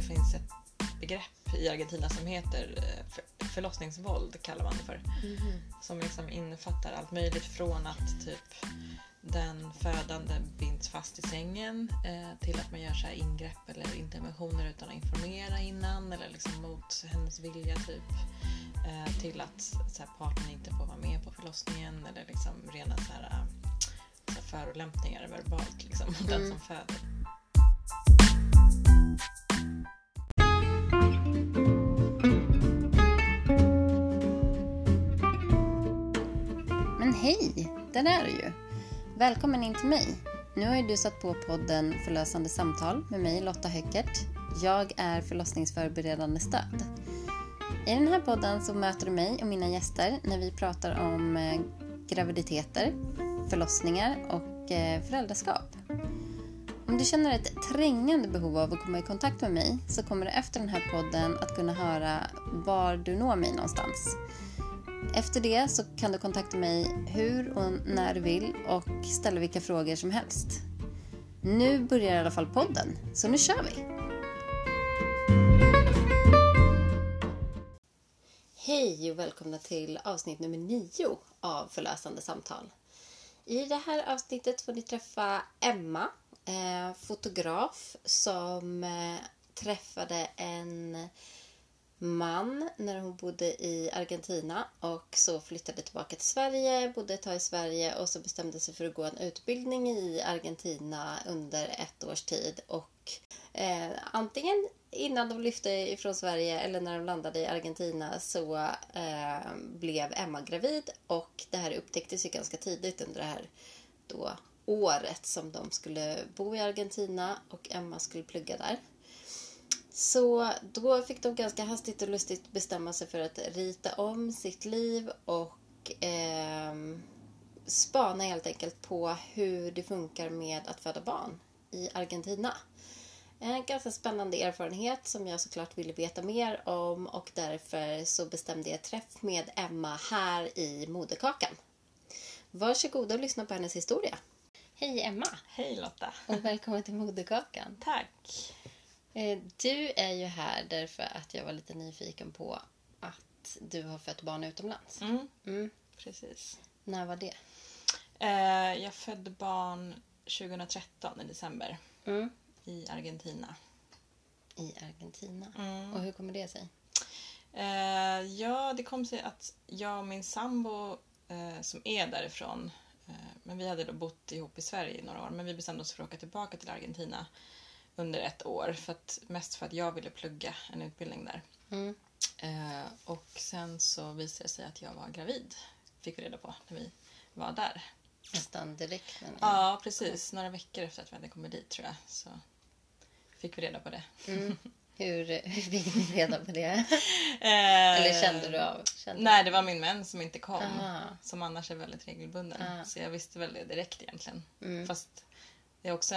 finns ett begrepp i Argentina som heter förlossningsvåld, kallar man det för. Som liksom innefattar allt möjligt från att typ den födande binds fast i sängen till att man gör så här ingrepp eller interventioner utan att informera innan eller liksom mot hennes vilja typ, till att så här, partnern inte får vara med på förlossningen eller liksom rena så här förolämpningar verbalt liksom, mot den som föder. Men hej, där är du ju. Välkommen in till mig. Nu har ju du satt på podden Förlösande samtal med mig, Lotta Höckert. Jag är förlossningsförberedande stöd. I den här podden så möter du mig och mina gäster när vi pratar om graviditeter, förlossningar och föräldraskap. Om du känner ett trängande behov av att komma i kontakt med mig så kommer du efter den här podden att kunna höra var du når mig någonstans. Efter det så kan du kontakta mig hur och när du vill och ställa vilka frågor som helst. Nu börjar i alla fall podden, så nu kör vi! Hej och välkomna till avsnitt nummer 9 av Förlösande samtal. I det här avsnittet får ni träffa Emma, fotograf som träffade en man när hon bodde i Argentina och så flyttade tillbaka till Sverige, bodde ett tag i Sverige och så bestämde sig för att gå en utbildning i Argentina under 1 års tid och antingen innan de lyfte ifrån Sverige eller när de landade i Argentina så blev Emma gravid och det här upptäcktes ju ganska tidigt under det här då året som de skulle bo i Argentina och Emma skulle plugga där. Så då fick de ganska hastigt och lustigt bestämma sig för att rita om sitt liv och spana helt enkelt på hur det funkar med att föda barn i Argentina. En ganska spännande erfarenhet som jag såklart ville veta mer om och därför så bestämde jag träff med Emma här i Moderkakan. Varsågod och lyssna på hennes historia. Hej Emma! Hej Lotta! Och välkommen till Moderkakan. Tack! Du är ju här därför att jag var lite nyfiken på att du har fött barn utomlands. Precis. När var det? Jag födde barn 2013 i december i Argentina. I Argentina. Och hur kommer det sig? Ja, det kom sig att jag och min sambo som är därifrån, men vi hade då bott ihop i Sverige i några år, men vi bestämde oss för att åka tillbaka till Argentina under 1 år, mest för att jag ville plugga en utbildning där. Och sen så visade det sig att jag var gravid. Fick vi reda på när vi var där. Nästan direkt. Men... Ja, precis. Några veckor efter att vi hade kommit dit tror jag. Så fick vi reda på det. Hur fick ni reda på det? Eller kände du av? Nej, det var min män som inte kom. Som annars är väldigt regelbunden. Så jag visste väl det direkt egentligen. Fast... Det är också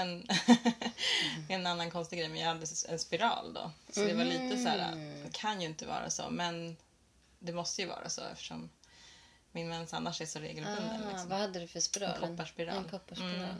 en annan konstig grej, men jag hade en spiral då. Så det var lite så här, det kan ju inte vara så, men det måste ju vara så eftersom min mens annars är så regelbunden. Liksom. Vad hade du för spiral? En kopparspiral.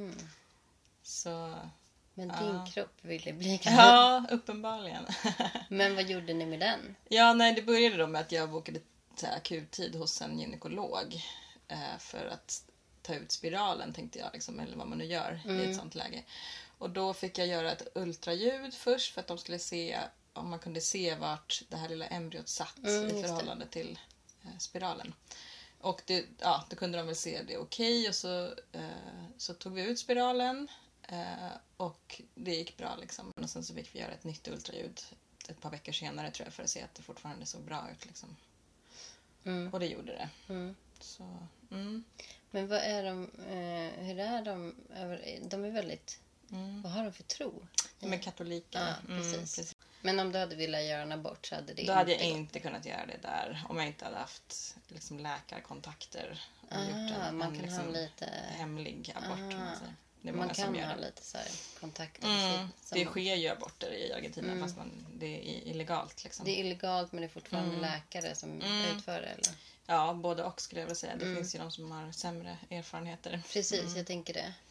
Så, men din kropp ville bli gravid? Ja, uppenbarligen. Men vad gjorde ni med den? Ja, nej, det började då med att jag bokade akuttid hos en gynekolog för att ta ut spiralen tänkte jag liksom, eller vad man nu gör i ett sånt läge. Och då fick jag göra ett ultraljud först för att de skulle se om man kunde se vart det här lilla embryot satt i förhållande till spiralen. Och då kunde de väl se det okej. Och så tog vi ut spiralen och det gick bra liksom. Och sen så fick vi göra ett nytt ultraljud ett par veckor senare tror jag för att se att det fortfarande såg bra ut liksom. Och det gjorde det. Så, Men vad är de, hur är de? De är väldigt, vad har de för tro? De är katoliker. Precis. Men om du hade velat göra en abort så hade det då hade jag inte kunnat göra det där. Om jag inte hade haft liksom, läkarkontakter. Och gjort en man kan liksom, ha lite hemlig abort. Det är man många kan som gör ha det. Lite så här kontakter. Det sker ju aborter i Argentina fast det är illegalt. Liksom. Det är illegalt men det är fortfarande läkare som utför det eller? Ja, både och skulle jag vilja säga. Det finns ju de som har sämre erfarenheter. Precis, jag tänker det.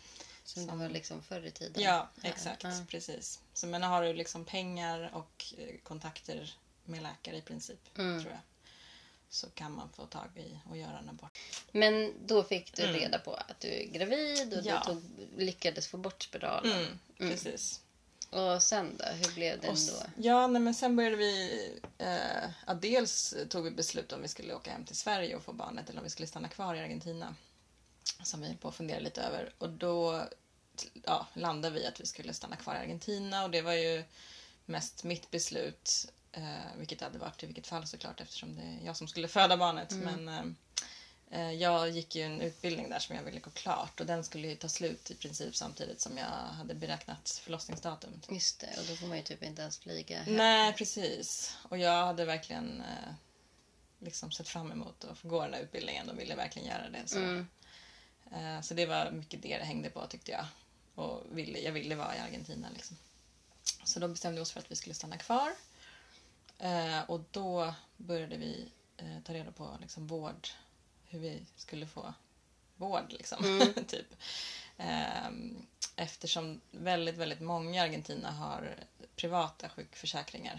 Som det var liksom förr i tiden. Ja, exakt. Precis. Så men har du liksom pengar och kontakter med läkare i princip, tror jag, så kan man få tag i och göra en abort. Men då fick du reda på att du är gravid och du lyckades få bort spiralen. Precis. Och sen då? Hur blev det då? Ja, nej, men sen började vi... dels tog vi beslut om vi skulle åka hem till Sverige och få barnet eller om vi skulle stanna kvar i Argentina. Som vi höll på att fundera lite över. Och då landade vi att vi skulle stanna kvar i Argentina. Och det var ju mest mitt beslut. Vilket det hade varit i vilket fall såklart, eftersom det är jag som skulle föda barnet. Men jag gick ju en utbildning där som jag ville gå klart. Och den skulle ju ta slut i princip samtidigt som jag hade beräknat förlossningsdatum. Just det, och då får man ju typ inte ens flyga hem. Nej, precis. Och jag hade verkligen liksom sett fram emot att få gå den här utbildningen och ville verkligen göra det. Så det var mycket det hängde på, tyckte jag. Och jag ville vara i Argentina liksom. Så då bestämde vi oss för att vi skulle stanna kvar. Och då började vi ta reda på liksom vård, hur vi skulle få vård liksom, typ. Eftersom väldigt, väldigt många i Argentina har privata sjukförsäkringar.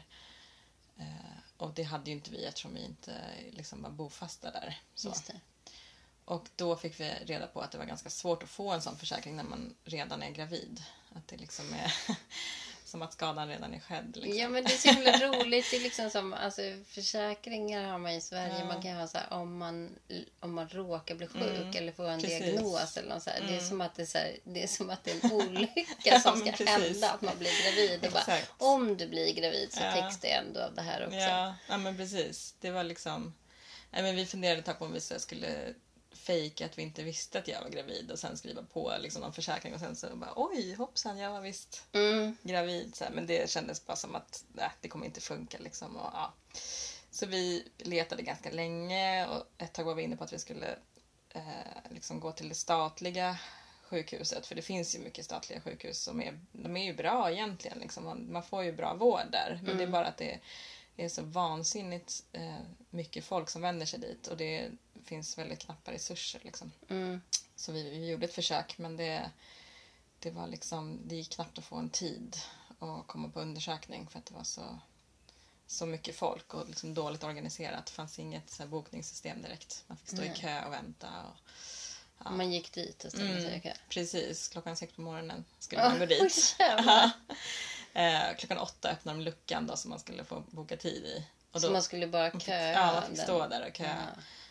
Och det hade ju inte vi eftersom vi inte liksom var bofasta där. Så. Just det. Och då fick vi reda på att det var ganska svårt att få en sån försäkring när man redan är gravid. Att det liksom är som att skadan redan är skedd. Liksom. Ja, men det är så himla roligt. Det är liksom som, alltså, försäkringar har man i Sverige. Man kan ha så här, om man råkar bli sjuk eller få en diagnos eller något så här. Det är som att det är som att det är en olycka som ska hända, att man blir gravid. Och bara, om du blir gravid så täcks det ändå av det här också. Ja, men precis. Det var liksom... Nej, men vi funderade ett tag på om vi skulle fejka att vi inte visste att jag var gravid och sen skriva på liksom någon försäkring och sen så bara oj, hoppsan, jag var visst gravid. Så här, men det kändes bara som att det kommer inte funka liksom. Och, ja. Så vi letade ganska länge och ett tag var vi inne på att vi skulle liksom gå till det statliga sjukhuset, för det finns ju mycket statliga sjukhus som de är ju bra egentligen liksom. Man får ju bra vård där, men det är bara att det är så vansinnigt mycket folk som vänder sig dit och det finns väldigt knappa resurser liksom. Så vi gjorde ett försök, men det var liksom, det gick knappt att få en tid och komma på undersökning för att det var så mycket folk och liksom dåligt organiserat. Det fanns inget så här bokningssystem direkt. Man fick stå i kö och vänta. Och, man gick dit och ställde sig i kö. Precis, 6:00 på morgonen skulle man gå dit. Klockan 8 öppnade de luckan då, som man skulle få boka tid i. Och då, så man skulle bara köa? Ja, man fick stå där och köa.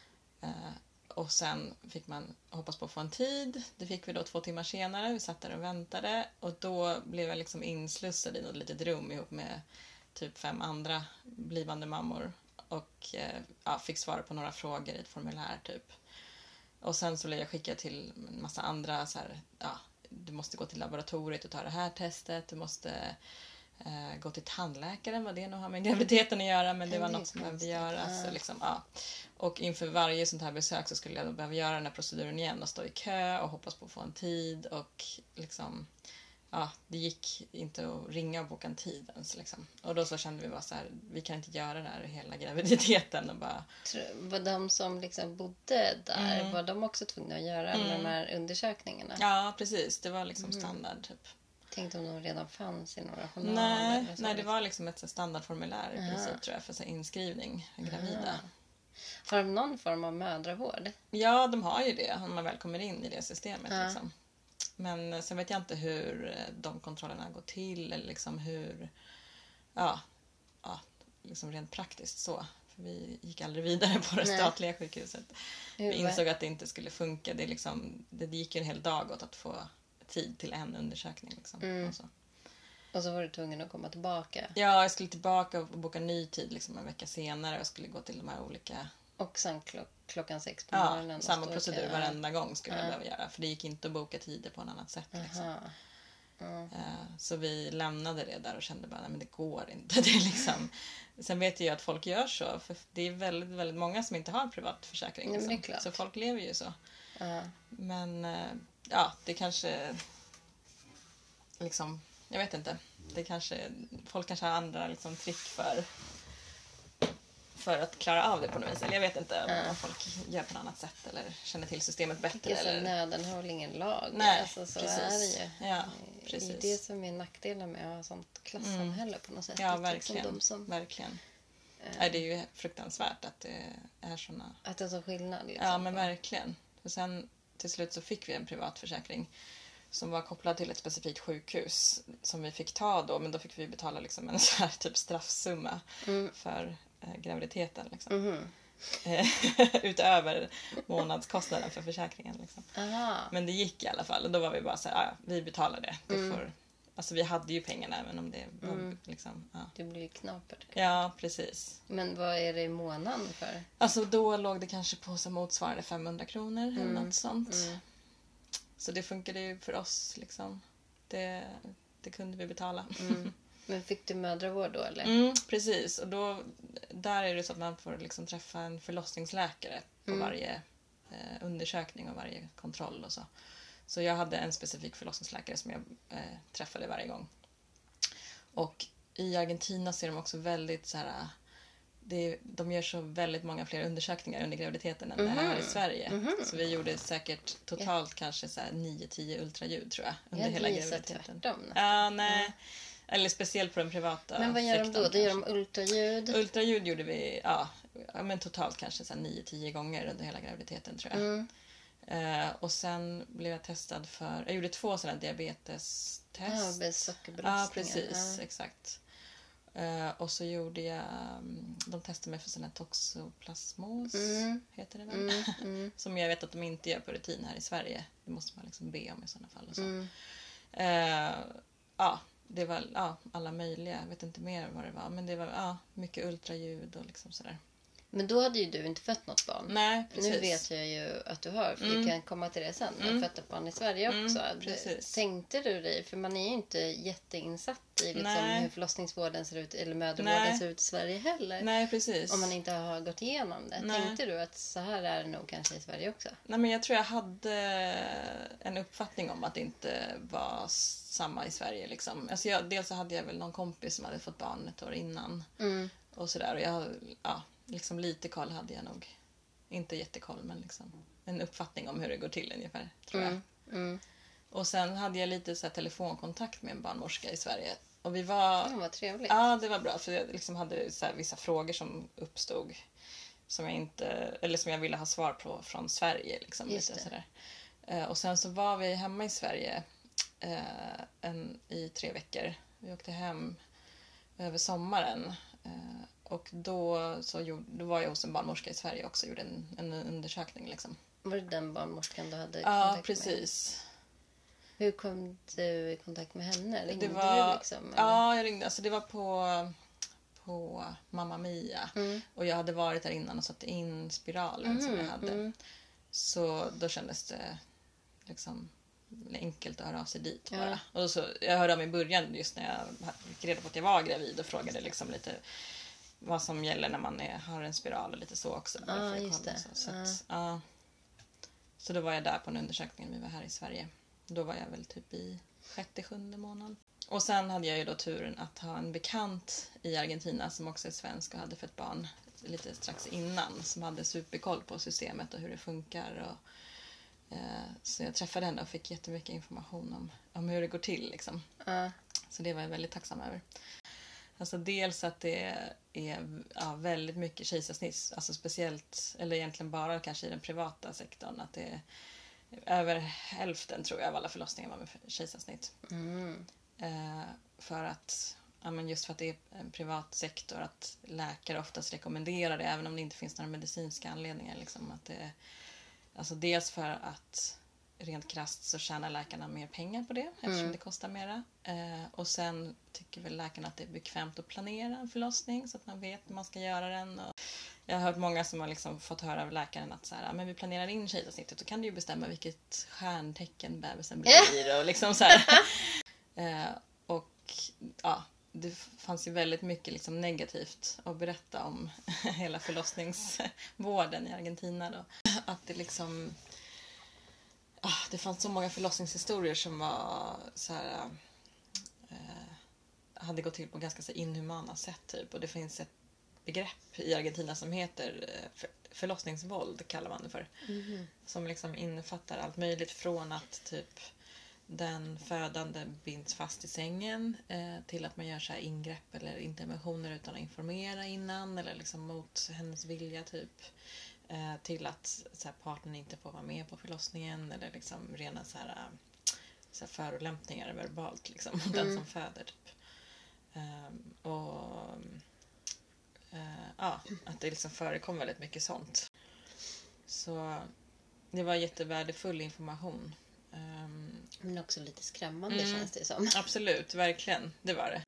Och sen fick man hoppas på att få en tid. Det fick vi då 2 timmar senare. Vi satt där och väntade. Och då blev jag liksom inslussad i något litet rum ihop med typ 5 andra blivande mammor. Och fick svara på några frågor i ett formulär typ. Och sen så blev jag skickad till en massa andra så här, du måste gå till laboratoriet och ta det här testet. Du måste gå till tandläkaren, vad det nu har med graviditeten att göra, men det var något som behövde göras. Så liksom, Och inför varje sånt här besök så skulle jag då behöva göra den här proceduren igen och stå i kö och hoppas på att få en tid. Och liksom, det gick inte att ringa och boka en tid ens. Liksom. Och då så kände vi bara så här, vi kan inte göra det här hela graviditeten. Och bara... Var de som liksom bodde där, var de också tvungna att göra alla de här undersökningarna? Ja, precis. Det var liksom standard typ. Tänkte om de redan fanns i några journaler? Nej, det var liksom ett standardformulär i princip tror jag för så inskrivning gravida. Har de någon form av mödravård? Ja, de har ju det om man väl kommer in i det systemet. Liksom. Men sen vet jag inte hur de kontrollerna går till eller liksom hur, liksom rent praktiskt så. För vi gick aldrig vidare på det statliga sjukhuset. Vi insåg att det inte skulle funka. Det gick ju en hel dag åt att få tid till en undersökning. Liksom. Och så var du tvungen att komma tillbaka? Ja, jag skulle tillbaka och boka ny tid liksom en vecka senare. Jag skulle gå till de här olika... Och sen klockan 6 på morgonen? Samma procedur varenda gång skulle jag behöva göra. För det gick inte att boka tider på ett annat sätt. Liksom. Så vi lämnade det där och kände bara, nej men det går inte. Det är liksom... Sen vet jag att folk gör så. För det är väldigt, väldigt många som inte har privat försäkring. Liksom. Nej, det är klart. Så folk lever ju så. Men det kanske... Liksom, jag vet inte. Folk kanske har andra liksom, trick för för att klara av det på något vis. Eller jag vet inte om folk gör på något annat sätt eller känner till systemet bättre. Eller... Nöden har väl ingen lag. Nej, alltså, så precis. är det ju. Ja, precis. Det är det som är nackdelen med att ha sånt klassamhälle på något sätt. Ja, Att verkligen. Liksom de som, verkligen. Nej, det är ju fruktansvärt att det är såna... Att det är så skillnad. Liksom. Ja, men verkligen. Och sen till slut så fick vi en privatförsäkring som var kopplad till ett specifikt sjukhus som vi fick ta då. Men då fick vi betala liksom en så här typ straffsumma för graviditeten. Liksom. Utöver månadskostnaden för försäkringen. Liksom. Men det gick i alla fall. Och då var vi bara så här, ja, vi betalar det. Det får... Alltså vi hade ju pengarna även om det var liksom... Ja. Det blir ju knapert. Ja, precis. Men vad är det i månaden för? Alltså då låg det kanske på som motsvarande 500 kronor eller något sånt. Så det funkade ju för oss liksom. Det kunde vi betala. Men fick du mödravård då eller? Precis. Och då, där är det så att man får liksom träffa en förlossningsläkare på varje undersökning och varje kontroll och så. Så jag hade en specifik förlossningsläkare som jag träffade varje gång. Och i Argentina så är de också väldigt så här... de gör så väldigt många fler undersökningar under graviditeten än det här i Sverige. Så vi gjorde säkert totalt kanske så här 9-10 ultraljud tror jag. Under hela graviditeten. Ja, nej. Eller speciellt på den privata. Men vad gör de då? Då gör de ultraljud? Ultraljud gjorde vi men totalt kanske så här 9-10 gånger under hela graviditeten tror jag. Och sen blev jag testad för... Jag gjorde 2 sådana diabetestest. Ja, sockerbelastningar. Ja, precis. Exakt. Och så gjorde jag... De testade mig för sån här toxoplasmos. Heter det väl? Som jag vet att de inte gör på rutin här i Sverige. Det måste man liksom be om i sådana fall. Och så. Det var alla möjliga. Jag vet inte mer vad det var. Men det var mycket ultraljud och liksom sådär. Men då hade ju du inte fött något barn. Nej, precis. Nu vet jag ju att du har, för vi kan komma till det sen. Du har fött ett barn i Sverige också. Tänkte du dig, för man är ju inte jätteinsatt i liksom hur förlossningsvården ser ut, eller mödravården ser ut i Sverige heller. Nej, precis. Om man inte har gått igenom det. Nej. Tänkte du att så här är det nog kanske i Sverige också? Nej, men jag tror jag hade en uppfattning om att det inte var samma i Sverige. Liksom. Alltså dels så hade jag väl någon kompis som hade fått barn ett år innan. Och sådär. Och jag liksom lite koll hade jag nog. Inte jättekoll, men liksom en uppfattning om hur det går till ungefär, tror jag. Och sen hade jag lite så här telefonkontakt med en barnmorska i Sverige. Och vi var... Det var trevligt. Ja, det var bra. För jag liksom hade så här vissa frågor som uppstod. Som jag inte... Eller som jag ville ha svar på från Sverige. Liksom, lite sådär. Och sen så var vi hemma i Sverige i 3 veckor. Vi åkte hem över sommaren. Och då var jag hos en barnmorska i Sverige också och gjorde en undersökning. Liksom. Var det den barnmorskan du hade kontakt med? Ja, precis. Hur kom du i kontakt med henne? Ringde du liksom? Eller? Ja, jag ringde. Alltså, det var på Mamma Mia. Och jag hade varit där innan och satt in spiralen som jag hade. Så då kändes det liksom enkelt att höra av sig dit bara. Och så, jag hörde av mig i början just när jag fick reda på att jag var gravid och frågade liksom lite vad som gäller när man har en spiral och lite så också. Just det. Så då var jag där på en undersökning. Vi var här i Sverige. Då var jag väl typ i 6-7 månaden. Och sen hade jag ju då turen att ha en bekant i Argentina som också är svensk och hade fött barn lite strax innan. Som hade superkoll på systemet och hur det funkar. Så jag träffade henne och fick jättemycket information om hur det går till. Liksom. Så det var jag väldigt tacksam över. Alltså dels att det är väldigt mycket kejsarsnitt. Alltså speciellt, eller egentligen bara kanske i den privata sektorn. Att det är över hälften tror jag av alla förlossningar var med kejsarsnitt. För att, just för att det är en privat sektor. Att läkare oftast rekommenderar det även om det inte finns några medicinska anledningar. Liksom, att det, alltså dels för att rent krasst så tjänar läkarna mer pengar på det eftersom det kostar mera. Och sen tycker väl läkarna att det är bekvämt att planera en förlossning så att man vet när man ska göra den. Och jag har hört många som har liksom fått höra av läkaren att så här, men vi planerar in kejsarsnittet så kan du ju bestämma vilket stjärntecken bebisen blir och liksom så här. Och det fanns ju väldigt mycket liksom negativt att berätta om hela förlossningsvården i Argentina då. Att det liksom det fanns så många förlossningshistorier som var så här, hade gått till på ganska så inhumana sätt typ. Och det finns begrepp i Argentina som heter förlossningsvåld, kallar man det för. Som liksom innefattar allt möjligt från att typ den födande binds fast i sängen till att man gör så här ingrepp eller interventioner utan att informera innan eller liksom mot hennes vilja typ. Till att så här, partnern inte får vara med på förlossningen eller liksom rena så här förolämpningar verbalt liksom mot den som föder typ. Att det liksom förekom väldigt mycket sånt. Så det var jättevärdefull information. Men också lite skrämmande känns det som. Absolut, verkligen. Det var det.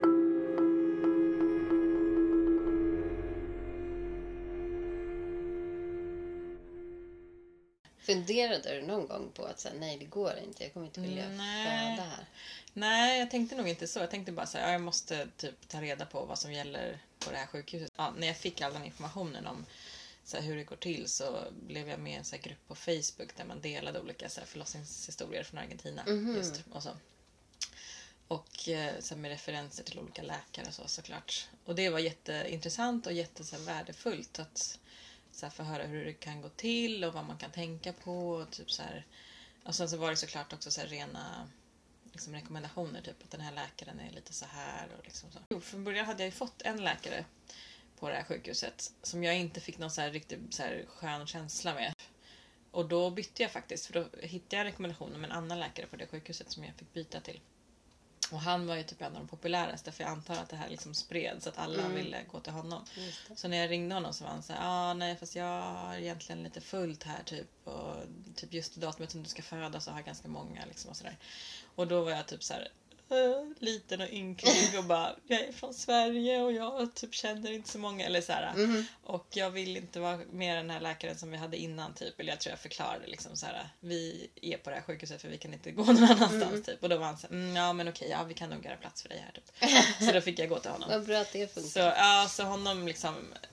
Funderade du någon gång på att säga nej, det går inte, jag kommer inte vilja föda här? Nej, jag tänkte nog inte så. Jag tänkte bara så här, jag måste typ ta reda på vad som gäller på det här sjukhuset. Ja, när jag fick all den informationen om så här, hur det går till så blev jag med i en så här grupp på Facebook där man delade olika så här, förlossningshistorier från Argentina. Just, och så. Och så här, med referenser till olika läkare och så såklart. Och det var jätteintressant och värdefullt att så här, få höra hur det kan gå till och vad man kan tänka på. Och, typ, så här. Och sen så var det såklart också så här, rena liksom, rekommendationer. Typ att den här läkaren är lite så här. Och liksom så. Jo, från början hade jag ju fått en läkare på det här sjukhuset som jag inte fick någon så här, riktigt så här, skön känsla med. Och då bytte jag faktiskt. För då hittade jag rekommendationer med en annan läkare på det sjukhuset som jag fick byta till. Och han var ju typ en av de populäraste, för jag antar att det här liksom spred så att alla ville gå till honom. Så när jag ringde honom så var han så här, nej fast jag har egentligen lite fullt här typ. Och typ just datumet som du ska föda så har jag ganska många liksom och sådär. Och då var jag typ så här liten och ynklig och bara, jag är från Sverige och jag typ känner inte så många eller så här. Och jag vill inte vara med den här läkaren som vi hade innan typ, eller jag tror jag förklarade liksom så här, vi är på det här sjukhuset för vi kan inte gå någon annanstans typ. Och då var han så här, ja men okej, ja vi kan nog göra plats för dig här typ. Så då fick jag gå till honom. Vad bra att det funkar. Så honom liksom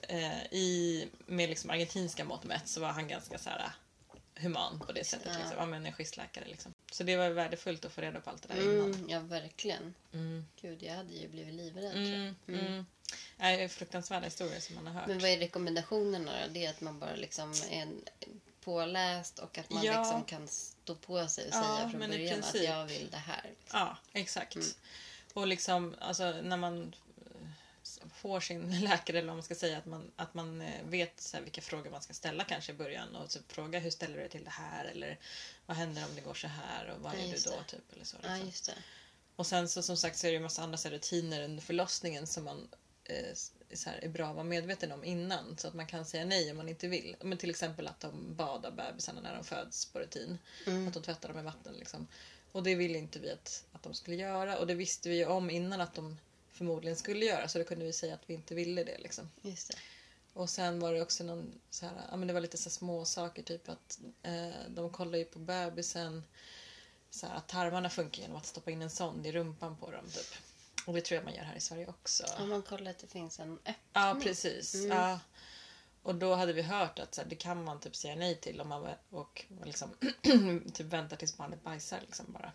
med liksom argentinska mått mätt så var han ganska så här human på det sättet liksom. Ja, men en schysstläkare liksom. Så det var värdefullt att få reda på allt det där innan. Ja, verkligen. Gud, jag hade ju blivit livrädd. Det är fruktansvärda historier som man har hört. Men vad är rekommendationerna då? Det är att man bara liksom är påläst och att man liksom kan stå på sig och säga från början att jag vill det här. Liksom. Ja, exakt. Och liksom, alltså när man får sin läkare, eller vad man ska säga, att man vet så här, vilka frågor man ska ställa kanske i början och typ fråga hur ställer du dig till det här eller vad händer om det går så här och vad är du då typ eller så. Liksom. Ja, just det. Och sen så som sagt så är det ju en massa andra så här, rutiner under förlossningen som man så här, är bra att vara medveten om innan så att man kan säga nej om man inte vill. Men till exempel att de badar bebisarna när de föds på rutin. Att de tvättar dem i vatten liksom. Och det ville inte vi att de skulle göra och det visste vi ju om innan att de förmodligen skulle göra, så då kunde vi säga att vi inte ville det liksom. Just det. Och sen var det också någon så här, ja men det var lite så små saker typ att de kollar ju på bebisen så här, att tarmarna funkar genom att stoppa in en sond i rumpan på dem typ. Och det tror jag man gör här i Sverige också. Ja, man kollar att det finns en öppning. Ja, precis. Ja. Och då hade vi hört att så här, det kan man typ säga nej till om man och liksom typ väntar tills barnet bajsar liksom bara.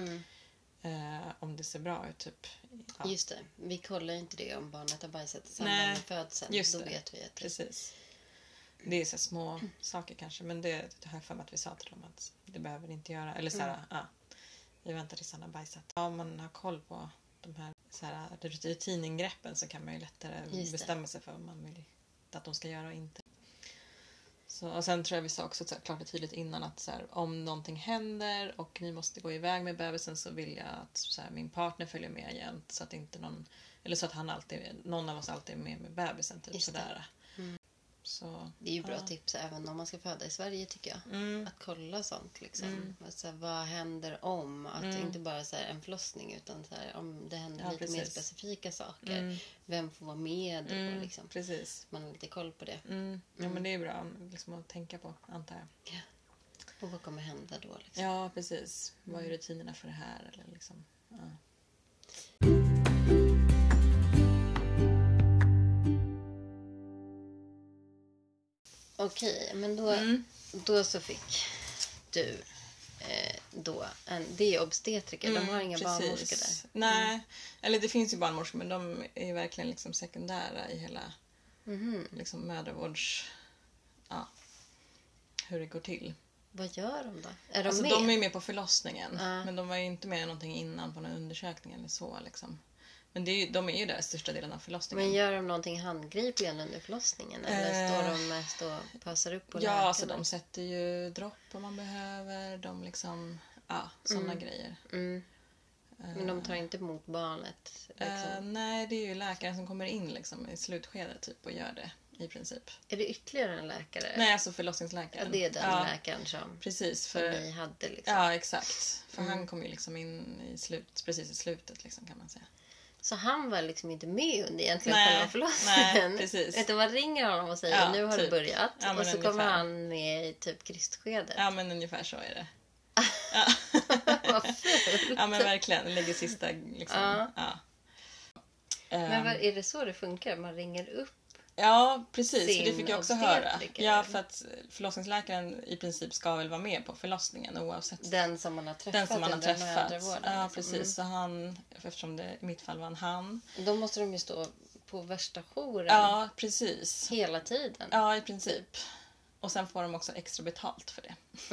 Om det ser bra ut typ. Ja. Just det. Vi kollar inte det om barnet har bajsat i samband med födseln. Just då det. vet vi att precis. Det är så små saker kanske, men det har jag för mig att vi sa till dem att det behöver vi inte göra. Eller så här, vi väntar tills han har bajsat. Om man har koll på de här, så här rutiningreppen så kan man ju lättare bestämma sig för vad man vill att de ska göra och inte. Så, och sen tror jag vi sa också så här, klart och tydligt innan att så här, om någonting händer och ni måste gå iväg med bebisen så vill jag att så här, min partner följer med jämt så att inte eller så att någon av oss alltid är med bebisen typ sådär. Så, det är ju bra tips även om man ska föda i Sverige tycker jag. Att kolla sånt liksom. Alltså, vad händer om? Att inte bara så här, en förlossning utan så här, om det händer lite mer specifika saker. Vem får vara med då liksom. Precis. Man har lite koll på det. Ja men det är bra liksom, att tänka på antar jag. Ja. Och vad kommer hända då liksom? Ja precis. Vad är rutinerna för det här eller liksom. Ja. Okej, men då så fick du det är obstetriker, de har inga barnmorskor där. Nej, eller det finns ju barnmorskor men de är verkligen liksom sekundära i hela liksom mödravårds... Ja, hur det går till. Vad gör de då? Är de Alltså med? de är ju med på förlossningen. Men de var ju inte med någonting innan på någon undersökning eller så liksom. Men de är ju där största delen av förlossningen. Men gör de någonting handgripligen under förlossningen? Eller står de mest och passar upp på Ja, läkarna? alltså de sätter ju dropp om man behöver. De liksom, ja, sådana grejer. Men de tar inte emot barnet? Liksom. Nej, det är ju läkaren som kommer in liksom, i slutskedet typ, och gör det i princip. Är det ytterligare en läkare? Nej, alltså förlossningsläkaren. Ja, det är den läkaren som, precis, som ni hade. Liksom. Ja, exakt. För han kom ju liksom in precis i slutet liksom, kan man säga. Så han var liksom inte med under egentligen själva Nej, förlossningen? precis. Utan man ringer honom och säger nu har typ. det börjat. Ja, och så ungefär. kommer han med i typ kristskedet. Ja, men ungefär så är det. Vad fult. Ja, men verkligen. Lägger sista liksom. Ja. Men är det så det funkar? Man ringer upp? Ja, precis. För det fick jag också höra. obstetriker? Ja, för att förlossningsläkaren i princip ska väl vara med på förlossningen oavsett. Den som man har träffat Den som man har under träffat. mödravården, Ja, liksom. precis. Så han, eftersom det i mitt fall var en han. Då måste de ju stå på värsta jouren Ja, precis. hela tiden. Ja, i princip. Och sen får de också extra betalt för det.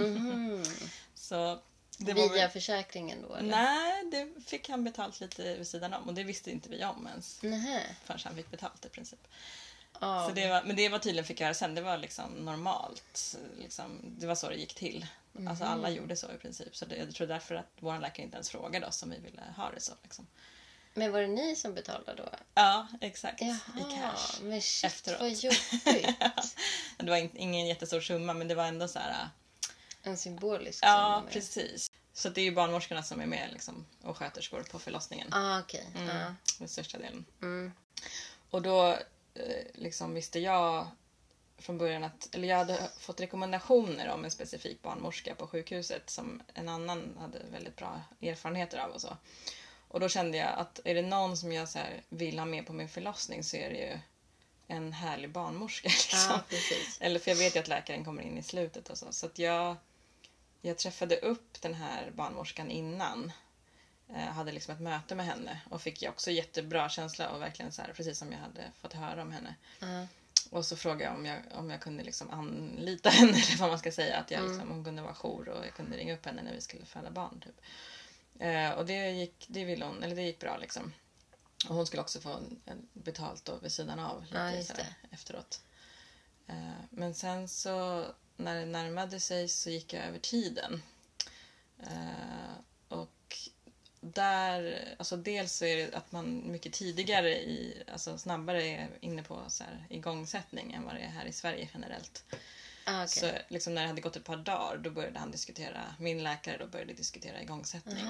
Så det var Via försäkringen då? Eller? Nej, det fick han betalt lite vid sidan om. Och det visste inte vi om ens. Nähä. Förrän han fick betalt i princip. Ja. Så men det var tydligen fick jag göra sen. Det var liksom normalt. Liksom, det var så det gick till. Alltså alla gjorde så i princip. Så jag tror därför att vår läkare inte ens frågade oss om vi ville ha det så. Liksom. Men var det ni som betalade då? Ja, exakt. Jaha, I cash. men shit, efteråt. vad jobbigt. Det var ingen jättestor summa, men det var ändå så här. En symbolisk Ja, summa. precis. Så det är ju barnmorskorna som är med liksom, och sköterskor på förlossningen. Okej. Den största delen. Och då liksom visste jag från början att, eller jag hade fått rekommendationer om en specifik barnmorska på sjukhuset som en annan hade väldigt bra erfarenheter av och så. Och då kände jag att är det någon som jag så här vill ha med på min förlossning så är det ju en härlig barnmorska. Liksom. Ja, precis. Eller för jag vet ju att läkaren kommer in i slutet och så. Så att jag träffade upp den här barnmorskan innan. Hade liksom ett möte med henne och fick ju också jättebra känsla och verkligen så här, precis som jag hade fått höra om henne. Och så frågade jag om jag kunde liksom anlita henne eller vad man ska säga, att jag liksom, hon kunde vara jour och jag kunde ringa upp henne när vi skulle föda barn typ. Och det gick bra liksom. Och hon skulle också få en betalt då vid sidan av lite så här, efteråt. Men sen så när det närmade sig så gick jag över tiden. Och där, alltså dels så är det att man mycket tidigare alltså snabbare är inne på så här igångsättning än vad det är här i Sverige generellt. Okay. Så liksom när det hade gått ett par dagar då började min läkare då började diskutera igångsättning.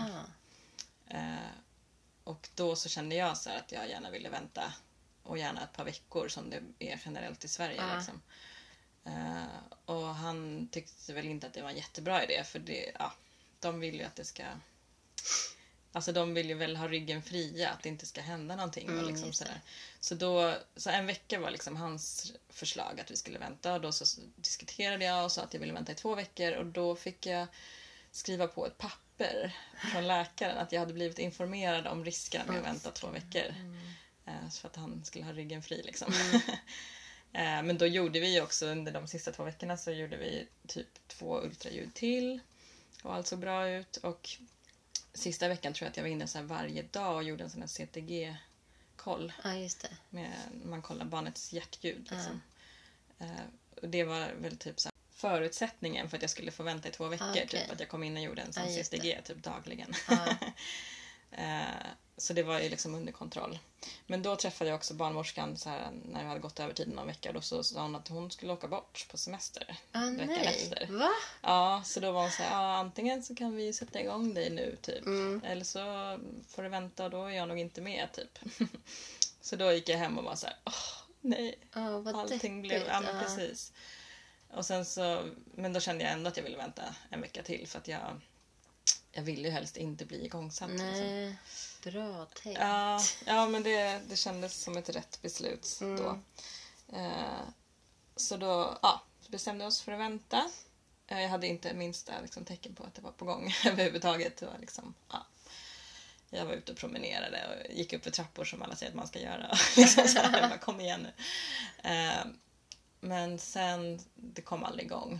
Och då så kände jag så här att jag gärna ville vänta och gärna ett par veckor som det är generellt i Sverige liksom. Och han tyckte väl inte att det var en jättebra idé för de vill ju att det ska, alltså de vill ju väl ha ryggen fria, att det inte ska hända någonting och liksom sådär. Så en vecka var liksom hans förslag att vi skulle vänta och då så diskuterade jag och sa att jag ville vänta i 2 veckor och då fick jag skriva på ett papper från läkaren att jag hade blivit informerad om riskerna med att vänta 2 veckor. Så att han skulle ha ryggen fri liksom. Men då gjorde vi också under de sista 2 veckorna så gjorde vi typ 2 ultraljud till och allt såg bra ut och sista veckan tror jag att jag var inne så här varje dag och gjorde en sån här CTG-koll. Ja, just det. Man kollar barnets hjärtljud liksom. Och det var väl typ så här förutsättningen för att jag skulle få vänta i 2 veckor typ att jag kom in och gjorde en sån CTG typ dagligen. Så det var ju liksom under kontroll. Men då träffade jag också barnmorskan så här, när jag hade gått över tiden någon vecka. Då så sa hon att hon skulle åka bort på semester veckan efter. Va? Ja, så då var hon så här, antingen så kan vi sätta igång dig nu typ. Eller så får du vänta och då är jag nog inte med typ. Så då gick jag hem och var så här, nej. Allting blev, ja men precis. Och sen så, men då kände jag ändå att jag ville vänta en vecka till för att jag ville ju helst inte bli igångsatt. Nej, liksom. Bra tänkt. Ja, men det kändes som ett rätt beslut då. Så då bestämde jag oss för att vänta. Jag hade inte minsta liksom, tecken på att det var på gång överhuvudtaget. Det var liksom, jag var ute och promenerade och gick upp för trappor som alla säger att man ska göra. Liksom så här, jag bara, kom igen nu. Men sen, det kom aldrig igång.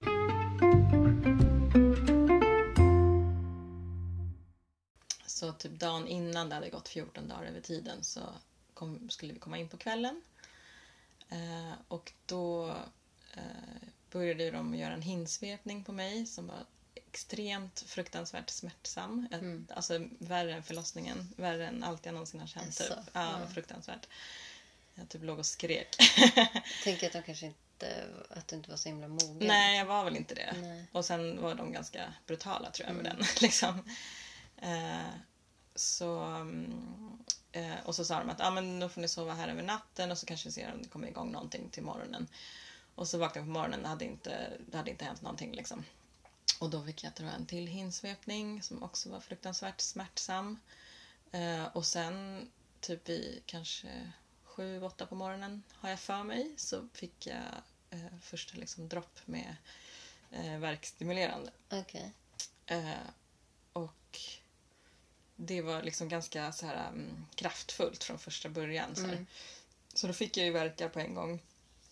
Så typ dagen innan det hade gått 14 dagar över tiden så skulle vi komma in på kvällen. Och då började de göra en hinsvepning på mig som var extremt fruktansvärt smärtsam. Alltså värre än förlossningen. Värre än allt jag någonsin har känt. Typ. Ja, fruktansvärt. Jag typ låg och skrek. Jag tänker att de kanske inte, att du inte var så himla mogen. Nej, jag var väl inte det. Nej. Och sen var de ganska brutala tror jag med den. Liksom. Och så sa de att men då får ni sova här över natten och så kanske vi ser om det kommer igång någonting till morgonen. Och så vaknade jag på morgonen och det hade inte hänt någonting liksom. Och då fick jag en till hinsvepning som också var fruktansvärt smärtsam. Och sen typ i kanske 7-8 på morgonen har jag för mig så fick jag första liksom dropp med värkstimulerande. Okej. Och det var liksom ganska så här kraftfullt från första början. Så då fick jag ju verkar på en gång.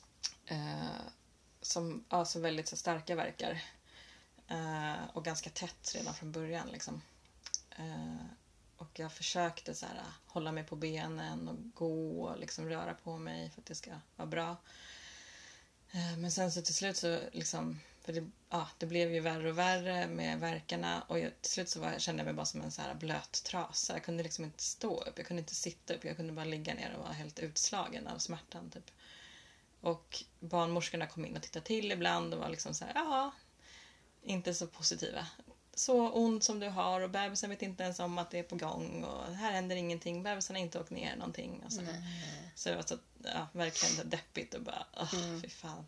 Som alltså väldigt så starka verkar. Och ganska tätt redan från början liksom. Och jag försökte så här hålla mig på benen och gå och liksom röra på mig för att det ska vara bra. Men sen så till slut så liksom, för det blev ju värre och värre med verkarna och till slut så kände jag mig bara som en så här blöt trasa. Jag kunde liksom inte stå upp, jag kunde inte sitta upp, jag kunde bara ligga ner och vara helt utslagen av smärtan typ. Och barnmorskorna kom in och tittade till ibland och var liksom så här, inte så positiva. Så ont som du har och bebisen vet inte ens om att det är på gång och här händer ingenting, bebisen har inte åkt ner någonting. Och så det var så, verkligen deppigt och bara, fy fan.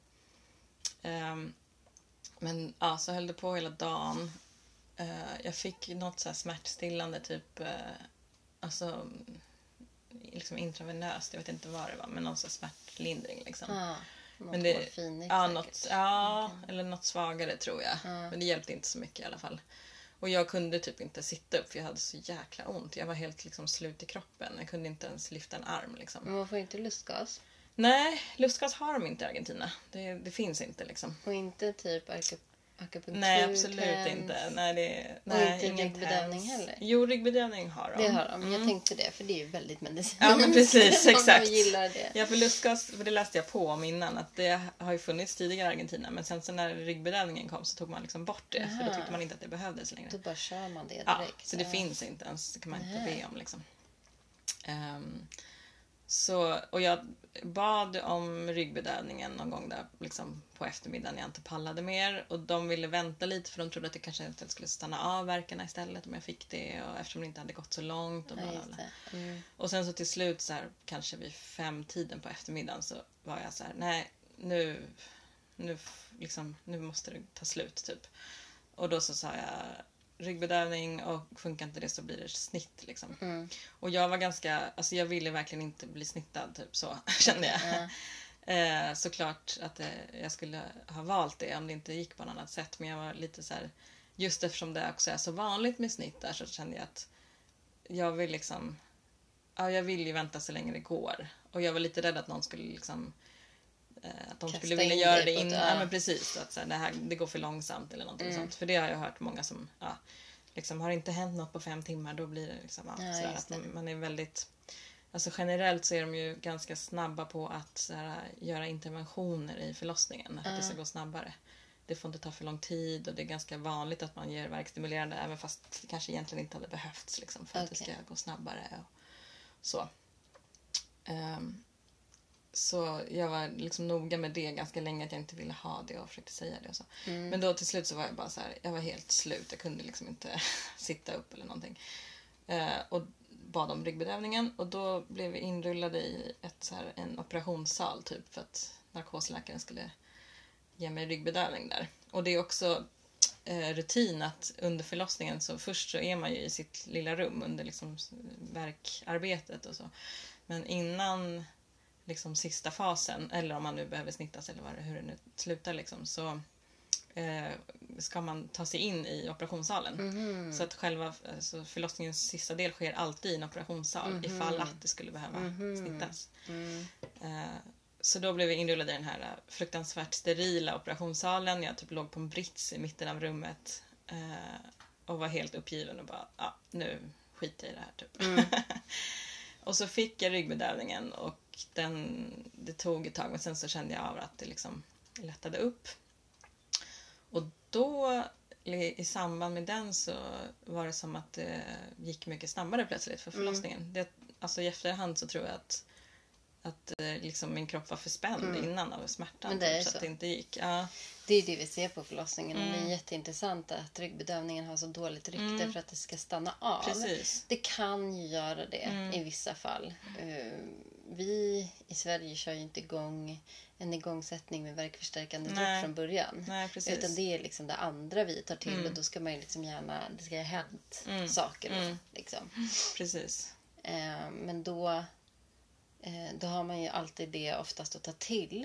Men så höll det på hela dagen. Jag fick något så här smärtstillande typ, alltså liksom intravenöst, jag vet inte vad det var, men någon så smärtlindring liksom. Men det, eller något svagare tror jag. Men det hjälpte inte så mycket i alla fall. Och jag kunde typ inte sitta upp för jag hade så jäkla ont. Jag var helt liksom slut i kroppen. Jag kunde inte ens lyfta en arm liksom. Men man får inte lustgas? Nej, lustgas har de inte i Argentina. Det finns inte liksom. Och inte typ akupunktur? Nej, absolut inte. Nej, och inte ryggbedövning heller? Jo, ryggbedövning har de. Det har de. Jag tänkte det, för det är ju väldigt medicinskt. Ja, men precis, exakt. De gillar det. Ja, för lustgas, för det läste jag på om innan, att det har ju funnits tidigare i Argentina, men sen så när ryggbedövningen kom så tog man liksom bort det, för då tyckte man inte att det behövdes längre. Då bara kör man det direkt. Ja, så det finns inte ens, det kan man inte be om liksom. Och jag bad om ryggbedövningen någon gång där liksom på eftermiddagen jag inte pallade mer. Och de ville vänta lite för de trodde att det kanske inte skulle stanna av verkarna istället om jag fick det. Och eftersom det inte hade gått så långt. Och, och sen så till slut så här, kanske vid 5-tiden på eftermiddagen så var jag så här, nej nu måste det ta slut typ. Och då så sa jag ryggbedövning och funkar inte det så blir det snitt liksom. Och jag var ganska, alltså jag ville verkligen inte bli snittad typ så kände jag. Såklart att jag skulle ha valt det om det inte gick på något annat sätt, men jag var lite så här, just eftersom det också är så vanligt med snitt där så kände jag att jag vill liksom, jag vill ju vänta så länge det går. Och jag var lite rädd att någon skulle liksom att de skulle vilja göra det innan. Ja, men precis. Att så här, det går för långsamt eller någonting sånt. För det har jag hört många som liksom, har inte hänt något på 5 timmar, då blir det liksom sådär, att man är väldigt, alltså generellt så är de ju ganska snabba på att så här, göra interventioner i förlossningen, att det ska gå snabbare. Det får inte ta för lång tid och det är ganska vanligt att man ger värkstimulerande även fast det kanske egentligen inte hade behövts liksom, för att det ska gå snabbare och så. Så jag var liksom noga med det ganska länge, att jag inte ville ha det och försökte säga det och så. Men då till slut så var jag bara så här, jag var helt slut. Jag kunde liksom inte sitta upp eller någonting. Och bad om ryggbedövningen och då blev vi inrullade i en operationssal typ för att narkosläkaren skulle ge mig ryggbedövning där. Och det är också rutin att under förlossningen så först så är man ju i sitt lilla rum under liksom verkarbetet och så. Men innan liksom sista fasen, eller om man nu behöver snittas eller hur det nu slutar liksom, så ska man ta sig in i operationssalen. Så att själva förlossningens sista del sker alltid i en operationssal ifall att det skulle behöva snittas. Så då blev vi inrullade i den här fruktansvärt sterila operationssalen. Jag typ låg på en brits i mitten av rummet och var helt uppgiven och bara, nu skiter jag i det här typ. Och så fick jag ryggbedövningen och det tog ett tag, men sen så kände jag av att det liksom lättade upp. Och då i samband med den så var det som att det gick mycket snabbare plötsligt för förlossningen. Alltså i efterhand så tror jag att liksom min kropp var för spänd innan av smärtan. Men det är så att det inte gick. Ja. Det är det vi ser på förlossningen. Och det är jätteintressant att ryggbedövningen har så dåligt rykte för att det ska stanna av. Precis. Det kan ju göra det i vissa fall. Vi i Sverige kör ju inte en igångsättning med värkförstärkande dropp från början. Nej, precis. Utan det är liksom det andra vi tar till. Och då ska man ju liksom gärna, det ska ha hänt saker då, liksom. Precis. Men då har man ju alltid det oftast att ta till.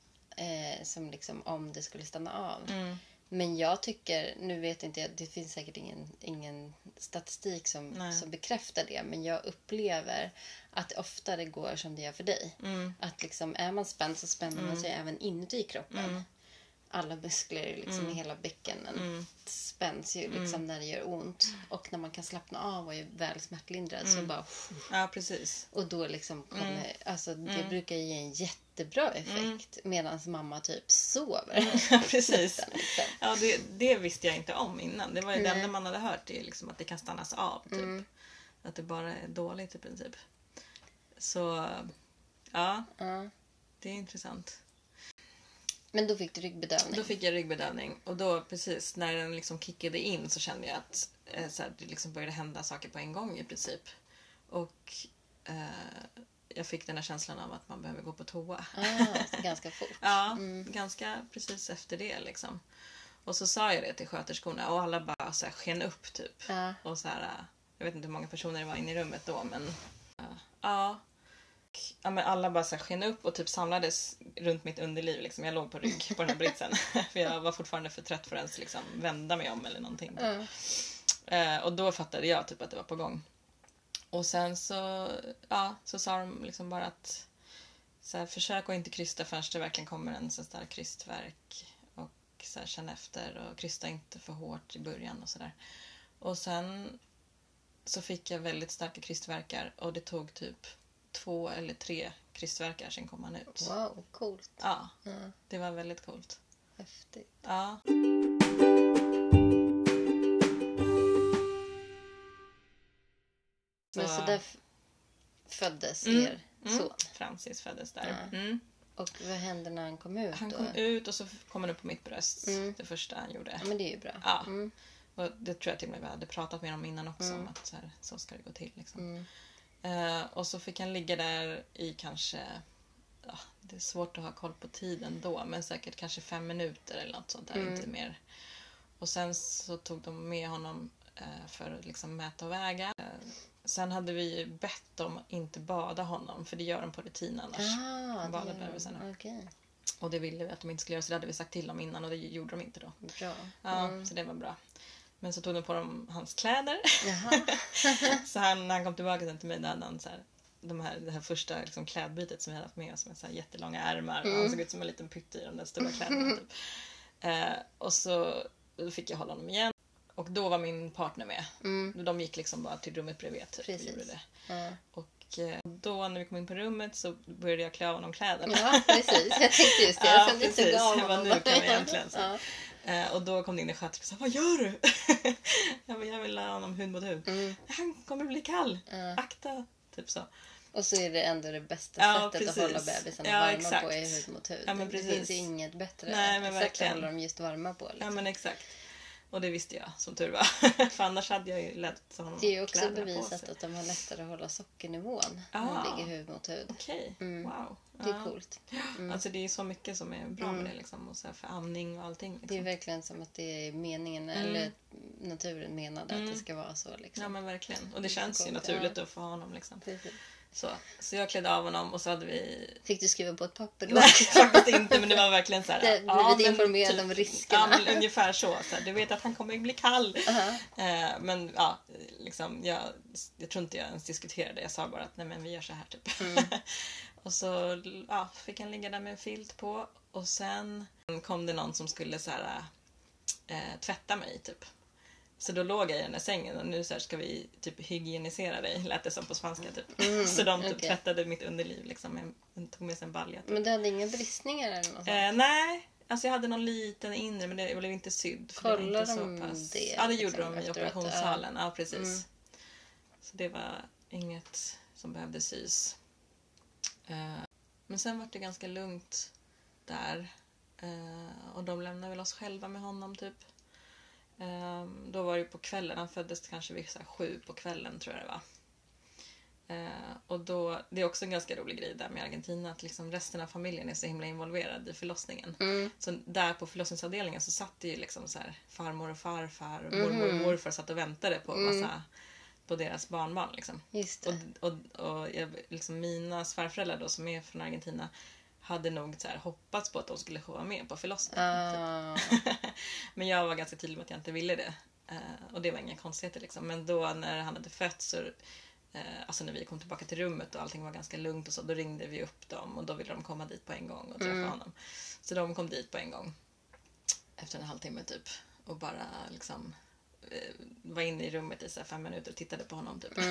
Som liksom om det skulle stanna av. Men jag tycker, nu vet inte jag, det finns säkert ingen statistik som bekräftar det. Men jag upplever att ofta det går som det gör för dig. Att liksom, är man spänd så spänner man sig även inuti kroppen. Alla muskler liksom i hela bäckenen spänns ju liksom när det gör ont. Och när man kan slappna av och är väl smärtlindrad så bara... Ja, precis. Och då liksom kommer... Alltså det brukar ge en jättebra effekt. Medan mamma typ sover. Ja, precis. Ja, det visste jag inte om innan. Det var ju det enda man hade hört. Det är liksom att det kan stannas av typ. Att det bara är dåligt i princip. Så ja, det är intressant. Men då fick du ryggbedövning. Då fick jag ryggbedövning. Och då precis när den liksom kickade in så kände jag att det liksom började hända saker på en gång i princip. Och jag fick den här känslan av att man behöver gå på toa. Ganska fort. Ja, ganska precis efter det liksom. Och så sa jag det till sköterskorna och alla bara så här sken upp typ. Och så här, jag vet inte hur många personer det var inne i rummet då, men men alla bara så här sken upp och typ samlades runt mitt underliv liksom. Jag låg på rygg på den här britsen för jag var fortfarande för trött för att ens liksom vända mig om eller någonting. Och då fattade jag typ att det var på gång. Och sen så sa de liksom bara att så här, försök att inte krysta förrän det verkligen kommer en så stark krystvärk och så här, känn efter och krysta inte för hårt i början och sådär. Och sen så fick jag väldigt starka krystvärkar och det tog typ 2 eller 3 krystvärkar, sen kom han ut. Wow, coolt. Ja, det var väldigt coolt. Häftigt. Ja. Men så där föddes er son? Francis föddes där. Och vad hände när han kom ut? Han kom ut och så kom han upp på mitt bröst. Det första han gjorde. Ja, men det är ju bra. Ja. Och det tror jag till och med vi hade pratat med honom innan också om att så ska det gå till liksom. Och så fick han ligga där i kanske, det är svårt att ha koll på tiden då, men säkert kanske 5 minuter eller något sånt där, inte mer. Och sen så tog de med honom för att liksom mäta och väga. Sen hade vi bett om att inte bada honom, för det gör de på rutin annars. Bada bebisarna. Okay. Och det ville vi att de inte skulle göra, så det hade vi sagt till dem innan och det gjorde de inte då. Bra. Ja, så det var bra. Men så tog de på dem hans kläder. Så när han kom tillbaka sen till mig, där hade han så här, det här första liksom klädbytet som vi hade haft med oss med så här jättelånga ärmar. Och han såg ut som en liten pytte i de där stora kläderna. Typ. Och så då fick jag hålla honom igen. Och då var min partner med. De gick liksom bara till rummet bredvid. Typ, och gjorde det. Och då när vi kom in på rummet så började jag klä av honom kläderna. Ja, precis. Jag tänkte just det. Ja, precis. Jag bara, nu kan vi egentligen så. Och då kom det in en sköterska och sa, vad gör du? jag vill ha honom hud mot hud. Han kommer bli kall. Akta. Typ så. Och så är det ändå det bästa sättet precis. att hålla bebisarna varma på är hud mot hud. Ja, men det finns ju inget bättre sätt att hålla dem just varma på. Liksom. Ja, men exakt. Och det visste jag, som tur var. För annars hade jag ju lätt honom. Det är ju också bevisat att de har lättare att hålla sockernivån när de ligger hud mot hud. Okej, wow. Det är coolt. Alltså det är så mycket som är bra med det liksom. Och så här för amning och allting. Liksom. Det är verkligen som att det är meningen, eller naturen menade att det ska vara så. Liksom. Ja, men verkligen. Och det känns ju naturligt att få honom liksom. Precis. Så jag klädde av honom och så hade vi... Fick du skriva på ett papper då? Nej, faktiskt inte, men det var verkligen så här. Det blivit informerad om riskerna. Ja, men ungefär så här, du vet att han kommer bli kall. Men ja, liksom, jag tror inte jag ens diskuterade. Jag sa bara att nej, men vi gör så här typ. Och så fick han ligga där med en filt på. Och sen kom det någon som skulle så här, tvätta mig typ. Så då låg jag i den där sängen och nu så här ska vi typ hygienisera dig, lät det som på spanska typ. Så de typ tvättade mitt underliv liksom, tog med sig en balja. Typ. Men du hade inga bristningar eller något? Nej, alltså jag hade någon liten inre, men det blev inte sydd. Kollade de det? Ja, det gjorde de i operationssalen. Ja, precis. Så det var inget som behövde sys. Men sen var det ganska lugnt där. Och de lämnade väl oss själva med honom typ. Då var det på kvällen, han föddes kanske vid 7 på kvällen tror jag det var. Och då, det är också en ganska rolig grej där med Argentina, att liksom resten av familjen är så himla involverad i förlossningen. Så där på förlossningsavdelningen så satt det ju liksom så här farmor och farfar och mormor och morfar satt och väntade på deras barnbarn liksom. Just det. Och liksom mina svärföräldrar då som är från Argentina hade nog så här hoppats på att de skulle få vara med på förlossningen. Typ. Men jag var ganska tydlig med att jag inte ville det. Och det var inga konstigheter liksom. Men då när han hade fötts så, alltså när vi kom tillbaka till rummet och allting var ganska lugnt och så, då ringde vi upp dem och då ville de komma dit på en gång och träffa honom. Så de kom dit på en gång efter en halvtimme typ och bara liksom var inne i rummet i så här 5 minuter och tittade på honom typ.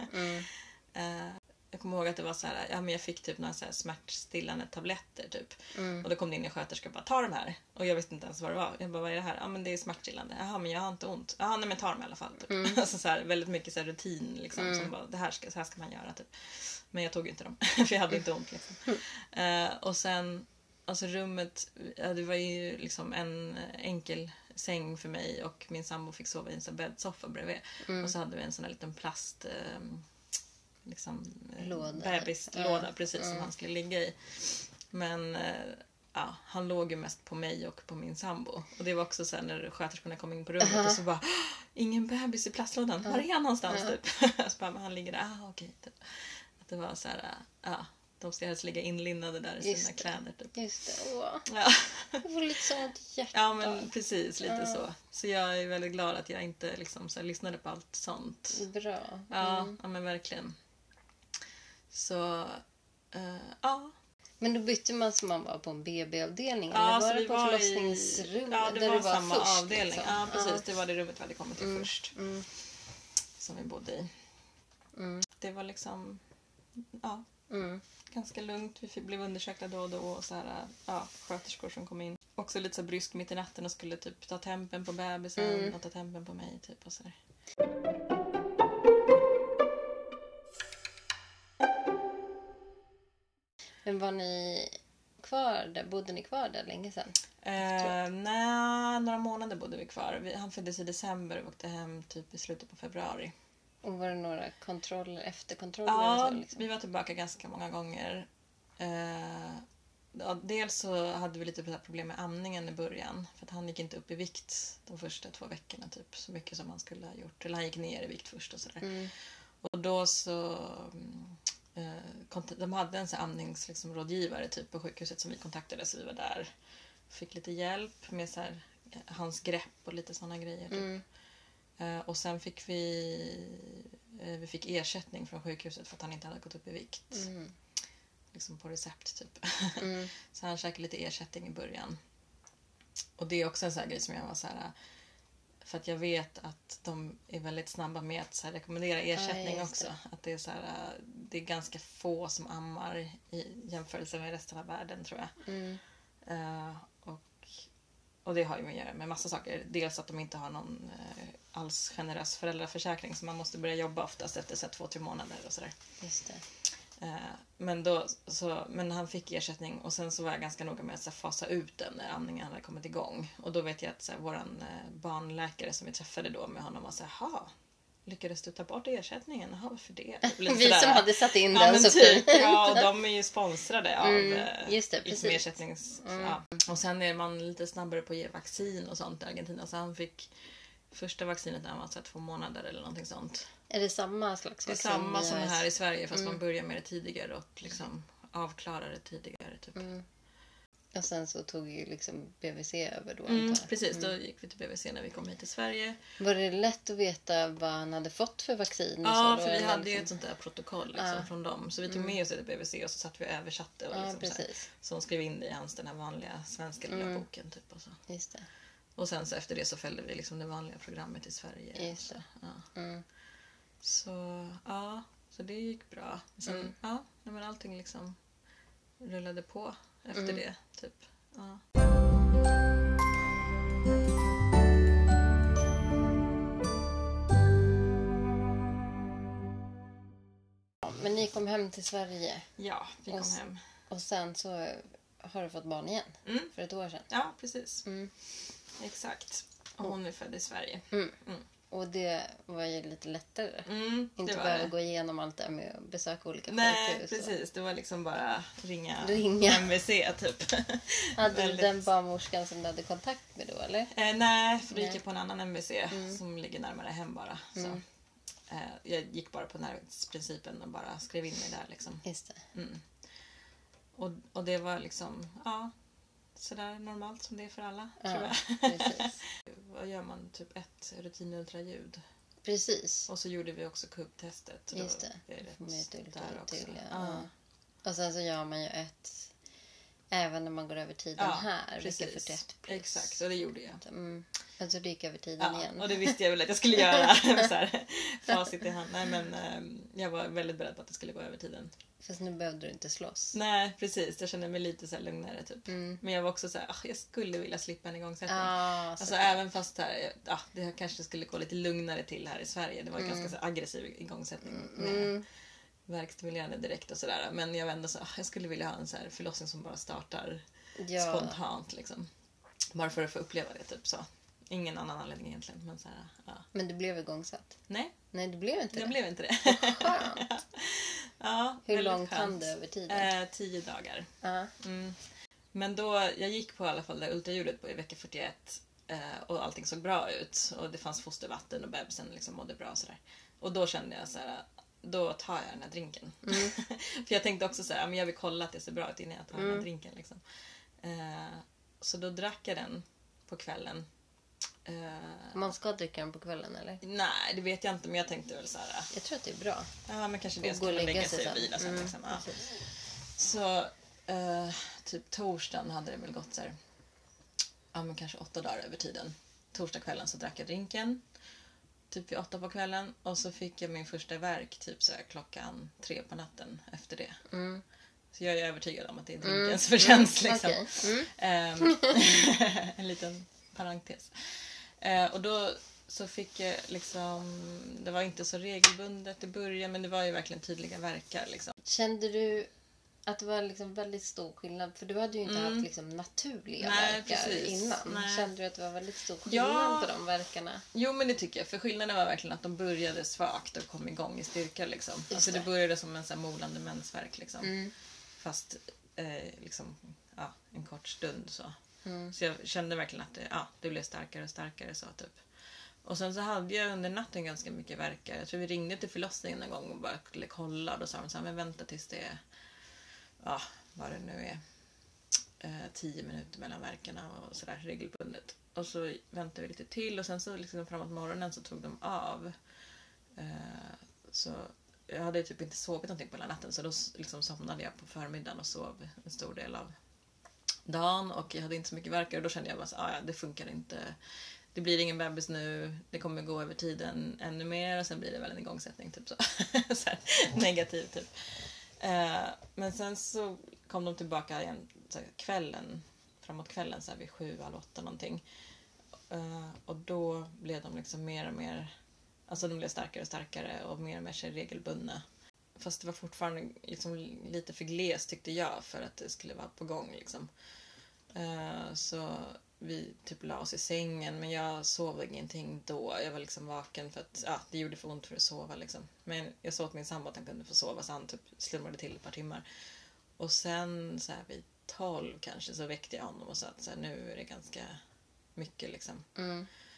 Jag kommer ihåg att det var så här, ja men jag fick typ några så här smärtstillande tabletter typ. Och då kom det in en sköterska och bara, ta de här. Och jag visste inte ens vad det var. Jag bara, vad är det här? Ja men det är smärtstillande. Jaha, men jag har inte ont. Ja, nej men ta dem i alla fall typ. Alltså så här, väldigt mycket så här rutin liksom. Som bara, så här ska man göra typ. Men jag tog inte dem. För jag hade inte ont liksom. Och sen, alltså rummet, ja, det var ju liksom en enkel säng för mig. Och min sambo fick sova i en sån bäddsoffa bredvid. Och så hade vi en sån här liten plast... liksom bebislåda precis som han skulle ligga i. Men han låg ju mest på mig och på min sambo. Och det var också så här när sköterskorna kom in på rummet och så bara, ingen bebis i plastlådan. Var är han någonstans typ? Så bara, men han ligger där. Okej. Typ. Att det var så här, de ska helst ligga inlindade där i sina kläder typ. Just det. Det var lite sånt hjärta. Ja men precis, lite så. Så jag är väldigt glad att jag inte liksom så här, lyssnade på allt sånt. Bra. Ja men verkligen. Så, Men då bytte man som man var på en BB-avdelning? Ja, eller var så det på förlossningsrummet? Ja, det där var du var samma först, avdelning. Liksom. Ja, precis. Det var det rummet vi hade kommit till först. Som vi bodde i. Det var liksom, ganska lugnt. Vi blev undersökta då och då. Och så här, sköterskor som kom in. Också lite så brysk mitt i natten och skulle typ ta tempen på bebisen och ta tempen på mig typ och så där. Men var ni kvar där? Bodde ni kvar där länge sedan? Nej, några månader bodde vi kvar. Han föddes i december och åkte hem typ i slutet på februari. Och var det några efterkontroller? Ja, vi var tillbaka ganska många gånger. Dels så hade vi lite problem med amningen i början. För att han gick inte upp i vikt de första 2 veckorna typ. Så mycket som han skulle ha gjort. Eller han gick ner i vikt först och sådär. Och då så... de hade en amningsrådgivare typ på sjukhuset som vi kontaktade, så vi var där. Fick lite hjälp med så här, hans grepp och lite sådana grejer typ. Och sen fick vi fick ersättning från sjukhuset för att han inte hade gått upp i vikt. Liksom på recept typ. Så han käkade lite ersättning i början. Och det är också en sån här grej som jag var så här, för att jag vet att de är väldigt snabba med att så här, rekommendera ersättning också. Att det är så här, det är ganska få som ammar i jämförelse med resten av världen tror jag. Och det har ju att göra med massa saker. Dels att de inte har någon alls generös föräldraförsäkring, så man måste börja jobba oftast efter 2-3 månader och sådär. Just det. Men han fick ersättning och sen så var jag ganska noga med att fasa ut den när amningen hade kommit igång. Och då vet jag att våran barnläkare som vi träffade då med honom var så här, lyckades du ta bort ersättningen? Jaha, varför det? Vi som hade satt in den så typ. Ja, och de är ju sponsrade av just det, precis. ersättnings... Ja. Och sen är man lite snabbare på att ge vaccin och sånt i Argentina. Så han fick Första vaccinet var så här 2 månader eller någonting sånt. Är det samma slags Det är vaccin? samma som här i Sverige fast man börjar med det tidigare och liksom avklarar det tidigare typ. Och sen så tog ju liksom BVC över då, antar jag. Precis, då gick vi till BVC när vi kom hit till Sverige. Var det lätt att veta vad han hade fått för vaccin? Ja, så för då, vi hade ju liksom... ett sånt där protokoll liksom, från dem. Så vi tog med oss det till BVC och så satt vi och översatte. Och liksom, precis. så de skrev in det i hans den här vanliga svenska lilla boken. Typ, och så. Just det. Och sen så efter det så följde vi liksom det vanliga programmet i Sverige. Just det. Så det gick bra. Sen, men allting liksom rullade på efter det. Typ. Ja. Men ni kom hem till Sverige. Ja, vi kom hem. Och sen så har du fått barn igen. För ett år sedan. Ja, precis. Exakt. Och hon är född i Sverige. Och det var ju lite lättare. Inte var bara det. gå igenom allt det med att besöka olika Nej, sjukhus. precis. Det var liksom bara ringa MVC typ. Hade du den barnmorskan som du hade kontakt med då, eller? Nej, för då gick jag på en annan MVC som ligger närmare hem bara. Så. Jag gick bara på närhetsprincipen och bara skrev in mig där liksom. Just det. Och det var liksom, sådär normalt som det är för alla, tror jag. Precis. Vad gör man? Typ ett rutinultraljud. Precis. Och så gjorde vi också kubbtestet. Just det. Med ett ultraljud till, Och sen så gör man ju ett även när man går över tiden här. Precis. Vecka 41 plus. Exakt, och det gjorde jag. Alltså det gick över tiden igen. Och det visste jag väl att jag skulle göra. Så här, facit i hand. Nej, men jag var väldigt beredd på att det skulle gå över tiden. Fast nu behövde du inte slåss. Nej, precis. Jag kände mig lite så här lugnare typ. Men jag var också så här, jag skulle vilja slippa en igångsättning. Alltså även fast här, det kanske skulle gå lite lugnare till här i Sverige. Det var ganska så aggressiv igångsättning med värkstimulerande direkt och sådär. Men jag var ändå så jag skulle vilja ha en så här förlossning som bara startar spontant liksom. Bara för att få uppleva det typ så. Ingen annan anledning egentligen. Men, så här, men du blev igångsatt? Nej. Nej, du blev inte det? Jag blev inte det. Skönt. Hur långt hann det över tiden? 10 dagar. Men då, jag gick på i alla fall det ultraljudet på i vecka 41 och allting såg bra ut. Och det fanns fostervatten och bebisen liksom mådde bra och sådär. Och då kände jag så här, då tar jag den här drinken. För jag tänkte också så här, men jag vill kolla att det ser bra ut innan jag tar den här drinken liksom. Så då drack jag den på kvällen. Man ska dricka den på kvällen, eller? Nej, det vet jag inte, men jag tänkte väl så här. Jag tror att det är bra. Ja, men kanske det ska lägga sig och vila sen. Liksom. Så typ torsdagen hade det väl gått så här, men kanske 8 dagar över tiden. Torsdagskvällen så drack jag drinken. Typ vid 8 på kvällen. Och så fick jag min första värk typ så här, 3:00 på natten efter det. Så jag är övertygad om att det är drinkens förtjänst liksom. En liten parentes. Och då så fick jag liksom, det var inte så regelbundet i början, men det var ju verkligen tydliga verkar liksom. Kände du att det var liksom väldigt stor skillnad? För du hade ju inte haft liksom naturliga verkar innan. Nej. Kände du att det var väldigt stor skillnad på de verkarna? Jo, men det tycker jag. För skillnaden var verkligen att de började svagt och kom igång i styrka liksom. Alltså det började som en så här molande mensvärk liksom. Fast liksom, en kort stund så. Så jag kände verkligen att det blev starkare och starkare så typ. Och sen så hade jag under natten ganska mycket verkar. Jag tror vi ringde till förlossningen en gång och bara skulle kolla. Då sa de så här, men vänta tills det är, vad det nu är, 10 minuter mellan verkarna och sådär regelbundet. Och så väntade vi lite till och sen så liksom framåt morgonen så tog de av. Så jag hade typ inte sovit någonting på hela natten, så då liksom somnade jag på förmiddagen och sov en stor del av dagen och jag hade inte så mycket verkar och då kände jag bara så, det funkar inte. Det blir ingen bebis nu, det kommer gå över tiden ännu mer och sen blir det väl en igångsättning typ så. Så här, negativ typ. Men sen så kom de tillbaka igen så här, kvällen, framåt kvällen så här vid 7:30 någonting. Och då blev de liksom mer och mer, alltså de blev starkare och starkare och mer sig regelbundna. Fast det var fortfarande liksom lite för gles tyckte jag för att det skulle vara på gång liksom. Så vi typ la oss i sängen men jag sov ingenting då. Jag var liksom vaken för att det gjorde för ont för att sova liksom. Men jag sa åt min sambo att han kunde få sova så han typ slumrade till ett par timmar. Och sen så här vid 12 kanske så väckte jag honom och sa att så här, nu är det ganska mycket liksom.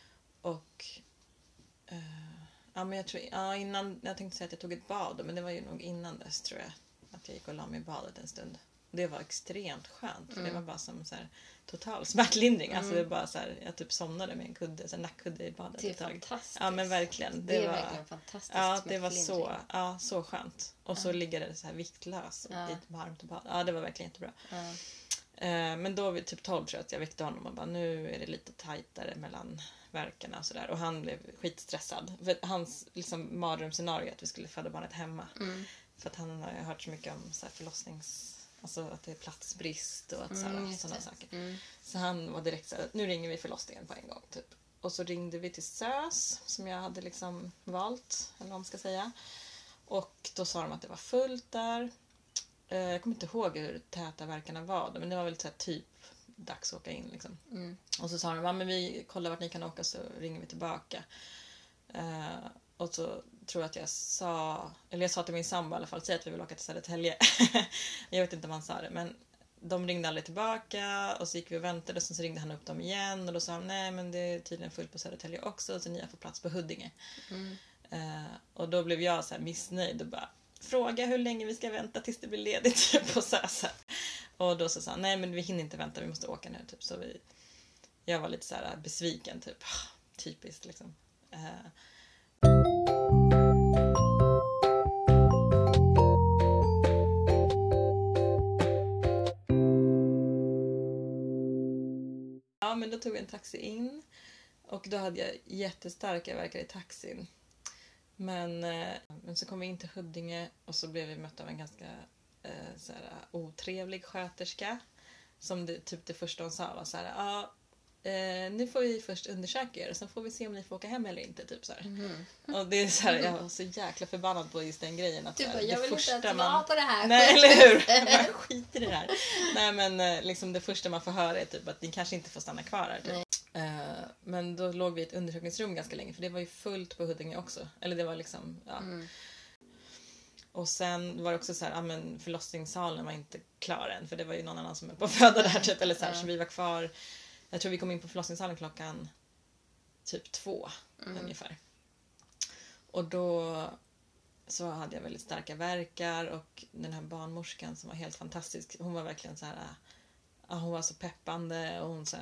Och ja, men jag tror, innan, jag tänkte säga att jag tog ett bad, men det var ju nog innan dess tror jag. Att jag gick och la mig i badet en stund. Det var extremt skönt. För det var bara som så här, total smärtlindring. Alltså det var bara så här, jag typ somnade med en kudde, så en nackkudde i badet Det är ett tag. fantastiskt. Ja, men verkligen. Det är var, verkligen fantastiskt. Ja, det var så skönt. Och så ligger det så här viktlös Ja. i ett varmt bad. Ja, det var verkligen jättebra. Ja. Men då vid typ 12 tror jag att jag väckte honom och bara, nu är det lite tajtare mellan verkarna och sådär. Och han blev skitstressad. För hans liksom mardrömsscenario att vi skulle föda barnet hemma. För att han har hört så mycket om så här alltså att det är platsbrist och att sådana saker. Så han var direkt så här, nu ringer vi förlossningen på en gång typ. Och så ringde vi till SÖS som jag hade liksom valt, eller vad man ska säga. Och då sa de att det var fullt där. Jag kommer inte ihåg hur täta verkarna var, men det var väl så här typ dags att åka in liksom. Och så sa de, men vi kollar vart ni kan åka så ringer vi tillbaka. Och så tror jag att jag sa till min sambo i alla fall, säg att vi vill åka till Södertälje. Jag vet inte om han sa det, men de ringde aldrig tillbaka och så gick vi och väntade och så ringde han upp dem igen och då sa han, nej men det är tydligen fullt på Södertälje också så ni har fått plats på Huddinge. Och då blev jag så här missnöjd och bara, fråga hur länge vi ska vänta tills det blir ledigt på SÖS. Och då så sa han, nej men vi hinner inte vänta, vi måste åka nu typ. Så jag var lite så här besviken typ. Typiskt liksom. Ja, men då tog vi en taxi in och då hade jag jättestarka verkar i taxin. Men så kom vi in till Huddinge och så blev vi mötta av en ganska så här, otrevlig sköterska. Som det första hon sa var så här, nu får vi först undersöka er och sen får vi se om ni får åka hem eller inte. Typ så här. Och det är så här, jag var så jäkla förbannad på just den grejen. Att, Du bara, det jag vill första inte ens vara på det här. Nej, eller hur? Man skiter i det här. Nej, men liksom det första man får höra är typ att ni kanske inte får stanna kvar här. Typ. Men då låg vi i ett undersökningsrum ganska länge för det var ju fullt på Huddinge också. Eller det var liksom, ja. Och sen var det också så här, men förlossningssalen var inte klar än för det var ju någon annan som höll på att föda där typ, eller så här, så vi var kvar. Jag tror vi kom in på förlossningssalen klockan typ 2 ungefär. Och då så hade jag väldigt starka verkar och den här barnmorskan som var helt fantastisk, hon var verkligen så här, hon var så peppande och hon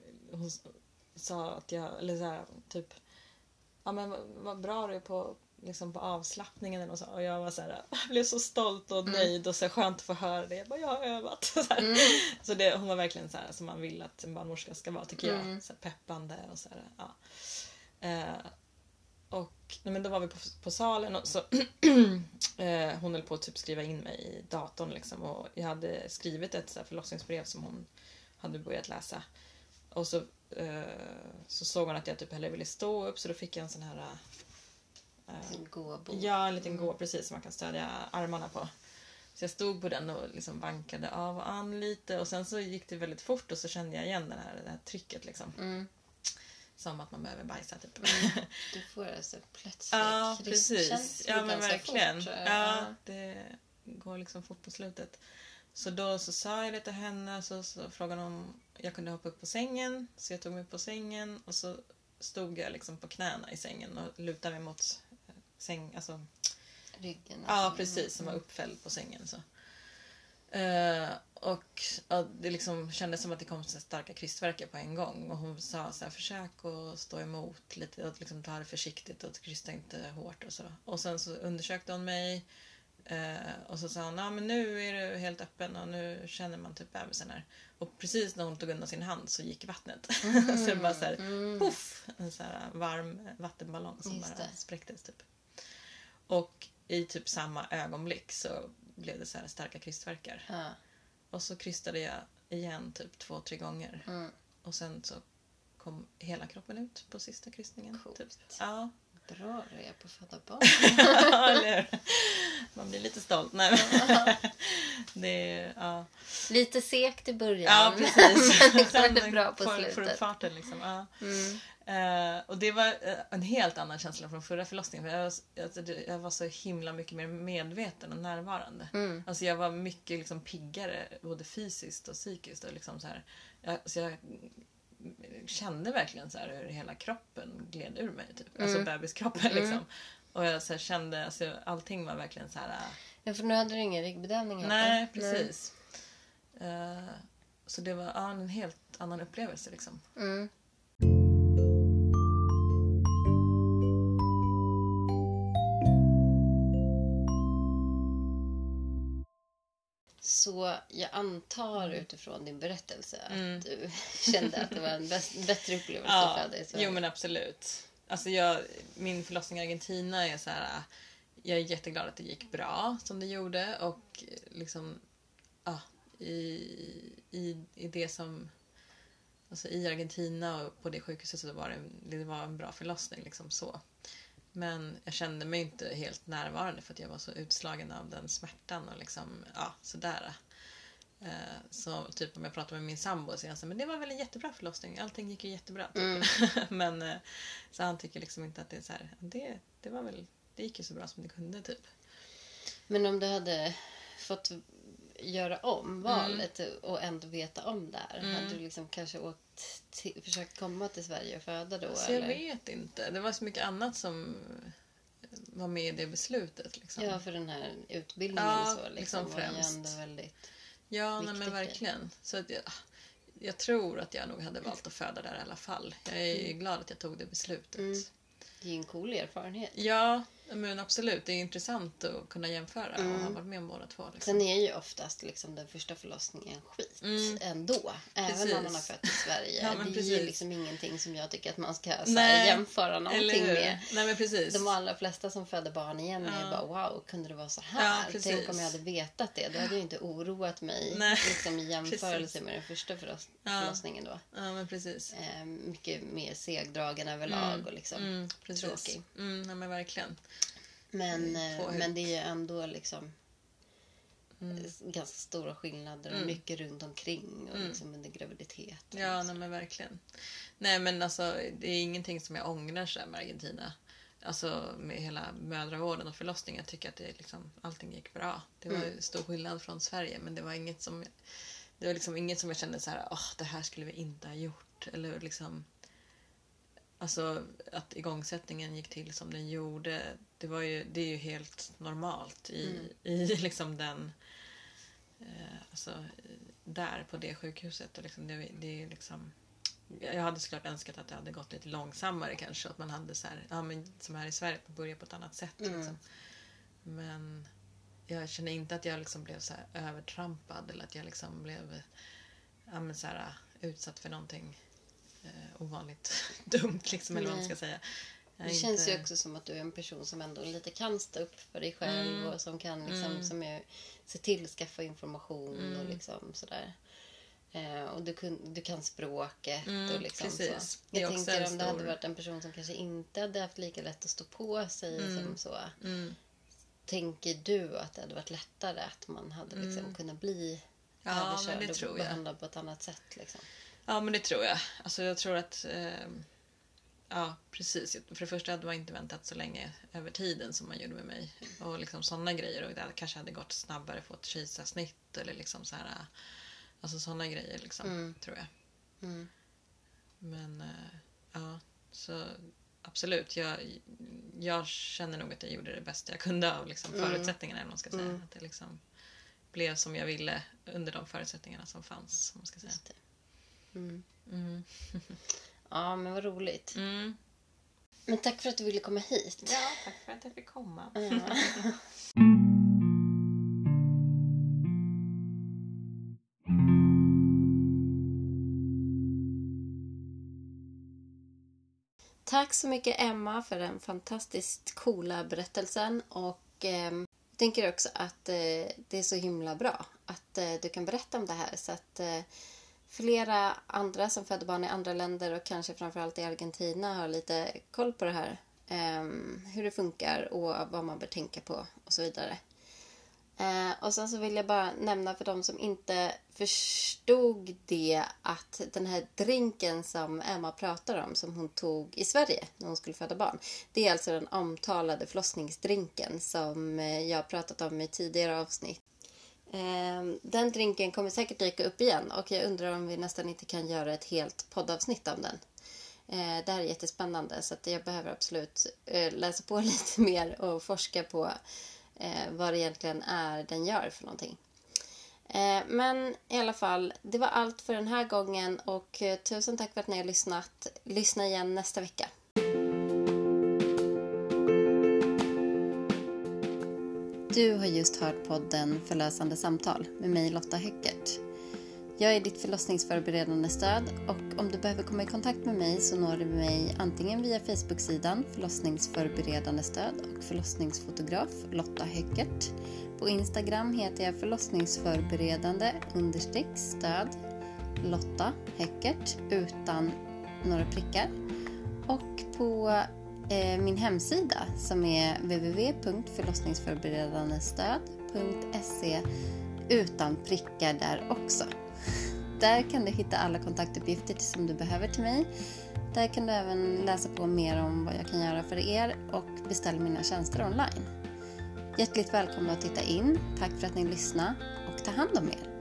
sa att jag, eller så här, typ, men vad bra du är på liksom på avslappningen och så. Och jag var så här, jag blev så stolt och nöjd och så skönt att få höra det. Jag bara, jag har övat. Så det, hon var verkligen så här som man vill att en barnmorska ska vara, tycker jag. Så här, peppande och så här, ja. Och men då var vi på salen och så hon höll på att typ skriva in mig i datorn liksom, och jag hade skrivit ett så här förlossningsbrev som hon hade börjat läsa. Och så såg hon att jag typ hellre ville stå upp så då fick jag en sån här gåbord. Ja, en liten gå precis som man kan stödja armarna på. Så jag stod på den och liksom vankade av och an lite och sen så gick det väldigt fort och så kände jag igen det här trycket liksom. Som att man behöver bajsa typ. Du får alltså plötsligt. Ja, precis. Ja, men verkligen. Fort, ja, det går liksom fort på slutet. Så då så sa jag det till henne så frågade hon om jag kunde hoppa upp på sängen. Så jag tog mig på sängen och så stod jag liksom på knäna i sängen och lutade mig mot säng, alltså ryggen. Ja, precis, som var uppfälld på sängen så. Och det liksom kändes som att det kom så starka krystvärkar på en gång och hon sa så här, försök att stå emot lite och liksom ta det försiktigt och krysta inte hårt och så. Och sen så undersökte hon mig och så sa hon, men nu är du helt öppen och nu känner man typ bebisen här. Och precis när hon tog undan sin hand så gick vattnet. Så det bara så här, puff, en så här varm vattenballong som bara spräcktes typ. Och i typ samma ögonblick så blev det så här starka krystvärkar. Och så krystade jag igen typ 2-3 gånger. Och sen så kom hela kroppen ut på sista krystningen. Coolt. Typ. Ja. Bra du är på att föda barn. Eller man blir lite stolt. Nej, det är, ja. Lite sekt i början. Ja, precis. Men sen är det bra på slutet. Får upp farten liksom. Ja. Och det var en helt annan känsla från förra förlossningen. För jag var så himla mycket mer medveten och närvarande. Alltså jag var mycket liksom piggare både fysiskt och psykiskt. Och liksom så här, jag kände verkligen så här hur hela kroppen gled ur mig typ. Alltså bebiskroppen liksom. Och jag så här, kände, alltså allting var verkligen så här. Ja, för nu hade du ingen ryggbedövning. Nej, precis. Så det var en helt annan upplevelse liksom. Så jag antar utifrån din berättelse att du kände att det var en bättre upplevelse för dig. Jo, men absolut. Alltså min förlossning i Argentina är så här. Jag är jätteglad att det gick bra som det gjorde. Och liksom i det som... Alltså i Argentina och på det sjukhuset så var det var en bra förlossning liksom så. Men jag kände mig inte helt närvarande för att jag var så utslagen av den smärtan och liksom, sådär. Så typ om jag pratar med min sambo så är han så, men det var väl en jättebra förlossning. Allting gick ju jättebra. Typ. Men så han tycker liksom inte att det är så här, det var väl, det gick ju så bra som det kunde typ. Men om du hade fått göra om valet och ändå veta om det här, hade du liksom kanske försökt komma till Sverige och föda då? Så jag vet inte. Det var så mycket annat som var med i det beslutet. Liksom. Ja, för den här utbildningen så liksom var ju ändå väldigt viktigt. Men verkligen. Så att jag tror att jag nog hade valt att föda där i alla fall. Jag är glad att jag tog det beslutet. Det är en cool erfarenhet. Ja, men absolut. Det är intressant att kunna jämföra och ha varit med om båda två. Liksom. Sen är ju oftast liksom den första förlossningen skit ändå. Även om man har fött i Sverige. Ja, det är ju liksom ingenting som jag tycker att man ska jämföra någonting med. Nej, men precis. De allra flesta som föder barn igen är bara wow, kunde det vara så här? Ja, tänk om jag hade vetat det. Då hade jag inte oroat mig liksom, i jämförelse med den första förlossningen då. Ja, men precis. Mycket mer segdragen överlag och liksom tråkig. Nej, men verkligen. Men det är ju ändå liksom ganska stora skillnader och mycket runt omkring och liksom under graviditet. Ja, nej, men verkligen. Nej, men alltså det är ingenting som jag ångrar sig med Argentina. Alltså med hela mödravården och förlossningen. Jag tycker att det liksom, allting gick bra. Det var stor skillnad från Sverige, men det var inget som jag kände så här, det här skulle vi inte ha gjort. Eller liksom, alltså att igångsättningen gick till som den gjorde, det är ju helt normalt i liksom den alltså där på det sjukhuset och liksom det är liksom, jag hade såklart önskat att det hade gått lite långsammare kanske, att man hade så här, men som här i Sverige, att man börjar på ett annat sätt liksom. Men jag känner inte att jag liksom blev så här övertrampad eller att jag liksom blev så här utsatt för någonting ovanligt dumt liksom, eller vad man ska säga. Det känns ju också som att du är en person som ändå lite kan stå upp för dig själv och som kan liksom, som är, se till att skaffa information och liksom sådär. Och du kan språket och liksom så. Jag tänker om det hade varit en person som kanske inte hade haft lika lätt att stå på sig som så. Tänker du att det hade varit lättare att man hade liksom kunnat bli överkörd och behandlad på ett annat sätt liksom? Ja, men det tror jag. Alltså jag tror att precis. För det första hade man inte väntat så länge över tiden som man gjorde med mig. Och liksom sådana grejer. Och det kanske hade gått snabbare, fått kejsarsnitt eller liksom så här. Alltså sådana grejer liksom, tror jag. Men så absolut. Jag känner nog att jag gjorde det bästa jag kunde av liksom förutsättningarna, eller man ska säga. Att det liksom blev som jag ville under de förutsättningarna som fanns, om man ska säga. Ja, men vad roligt. Men tack för att du ville komma hit. Ja, tack för att jag fick komma. Tack så mycket Emma för den fantastiskt coola berättelsen. Och jag tänker också att det är så himla bra att du kan berätta om det här. Så att flera andra som föder barn i andra länder och kanske framförallt i Argentina har lite koll på det här. Hur det funkar och vad man bör tänka på och så vidare. Och sen så vill jag bara nämna för de som inte förstod det, att den här drinken som Emma pratar om, som hon tog i Sverige när hon skulle föda barn, det är alltså den omtalade förlossningsdrinken som jag har pratat om i tidigare avsnitt. Den drinken kommer säkert dyka upp igen och jag undrar om vi nästan inte kan göra ett helt poddavsnitt om den. Det här är jättespännande så att jag behöver absolut läsa på lite mer och forska på vad det egentligen är den gör för någonting. Men i alla fall, det var allt för den här gången och tusen tack för att ni har lyssnat. Lyssna igen nästa vecka. Du har just hört podden Förlösande samtal med mig Lotta Höckert. Jag är ditt förlossningsförberedande stöd och om du behöver komma i kontakt med mig så når du mig antingen via Facebook-sidan Förlossningsförberedande stöd och förlossningsfotograf Lotta Höckert. På Instagram heter jag förlossningsförberedande_stöd Lotta Höckert utan några prickar. Och på min hemsida som är www.förlossningsförberedandestöd.se utan prickar där också. Där kan du hitta alla kontaktuppgifter som du behöver till mig. Där kan du även läsa på mer om vad jag kan göra för er och beställa mina tjänster online. Hjärtligt välkomna att titta in. Tack för att ni lyssnade och ta hand om er.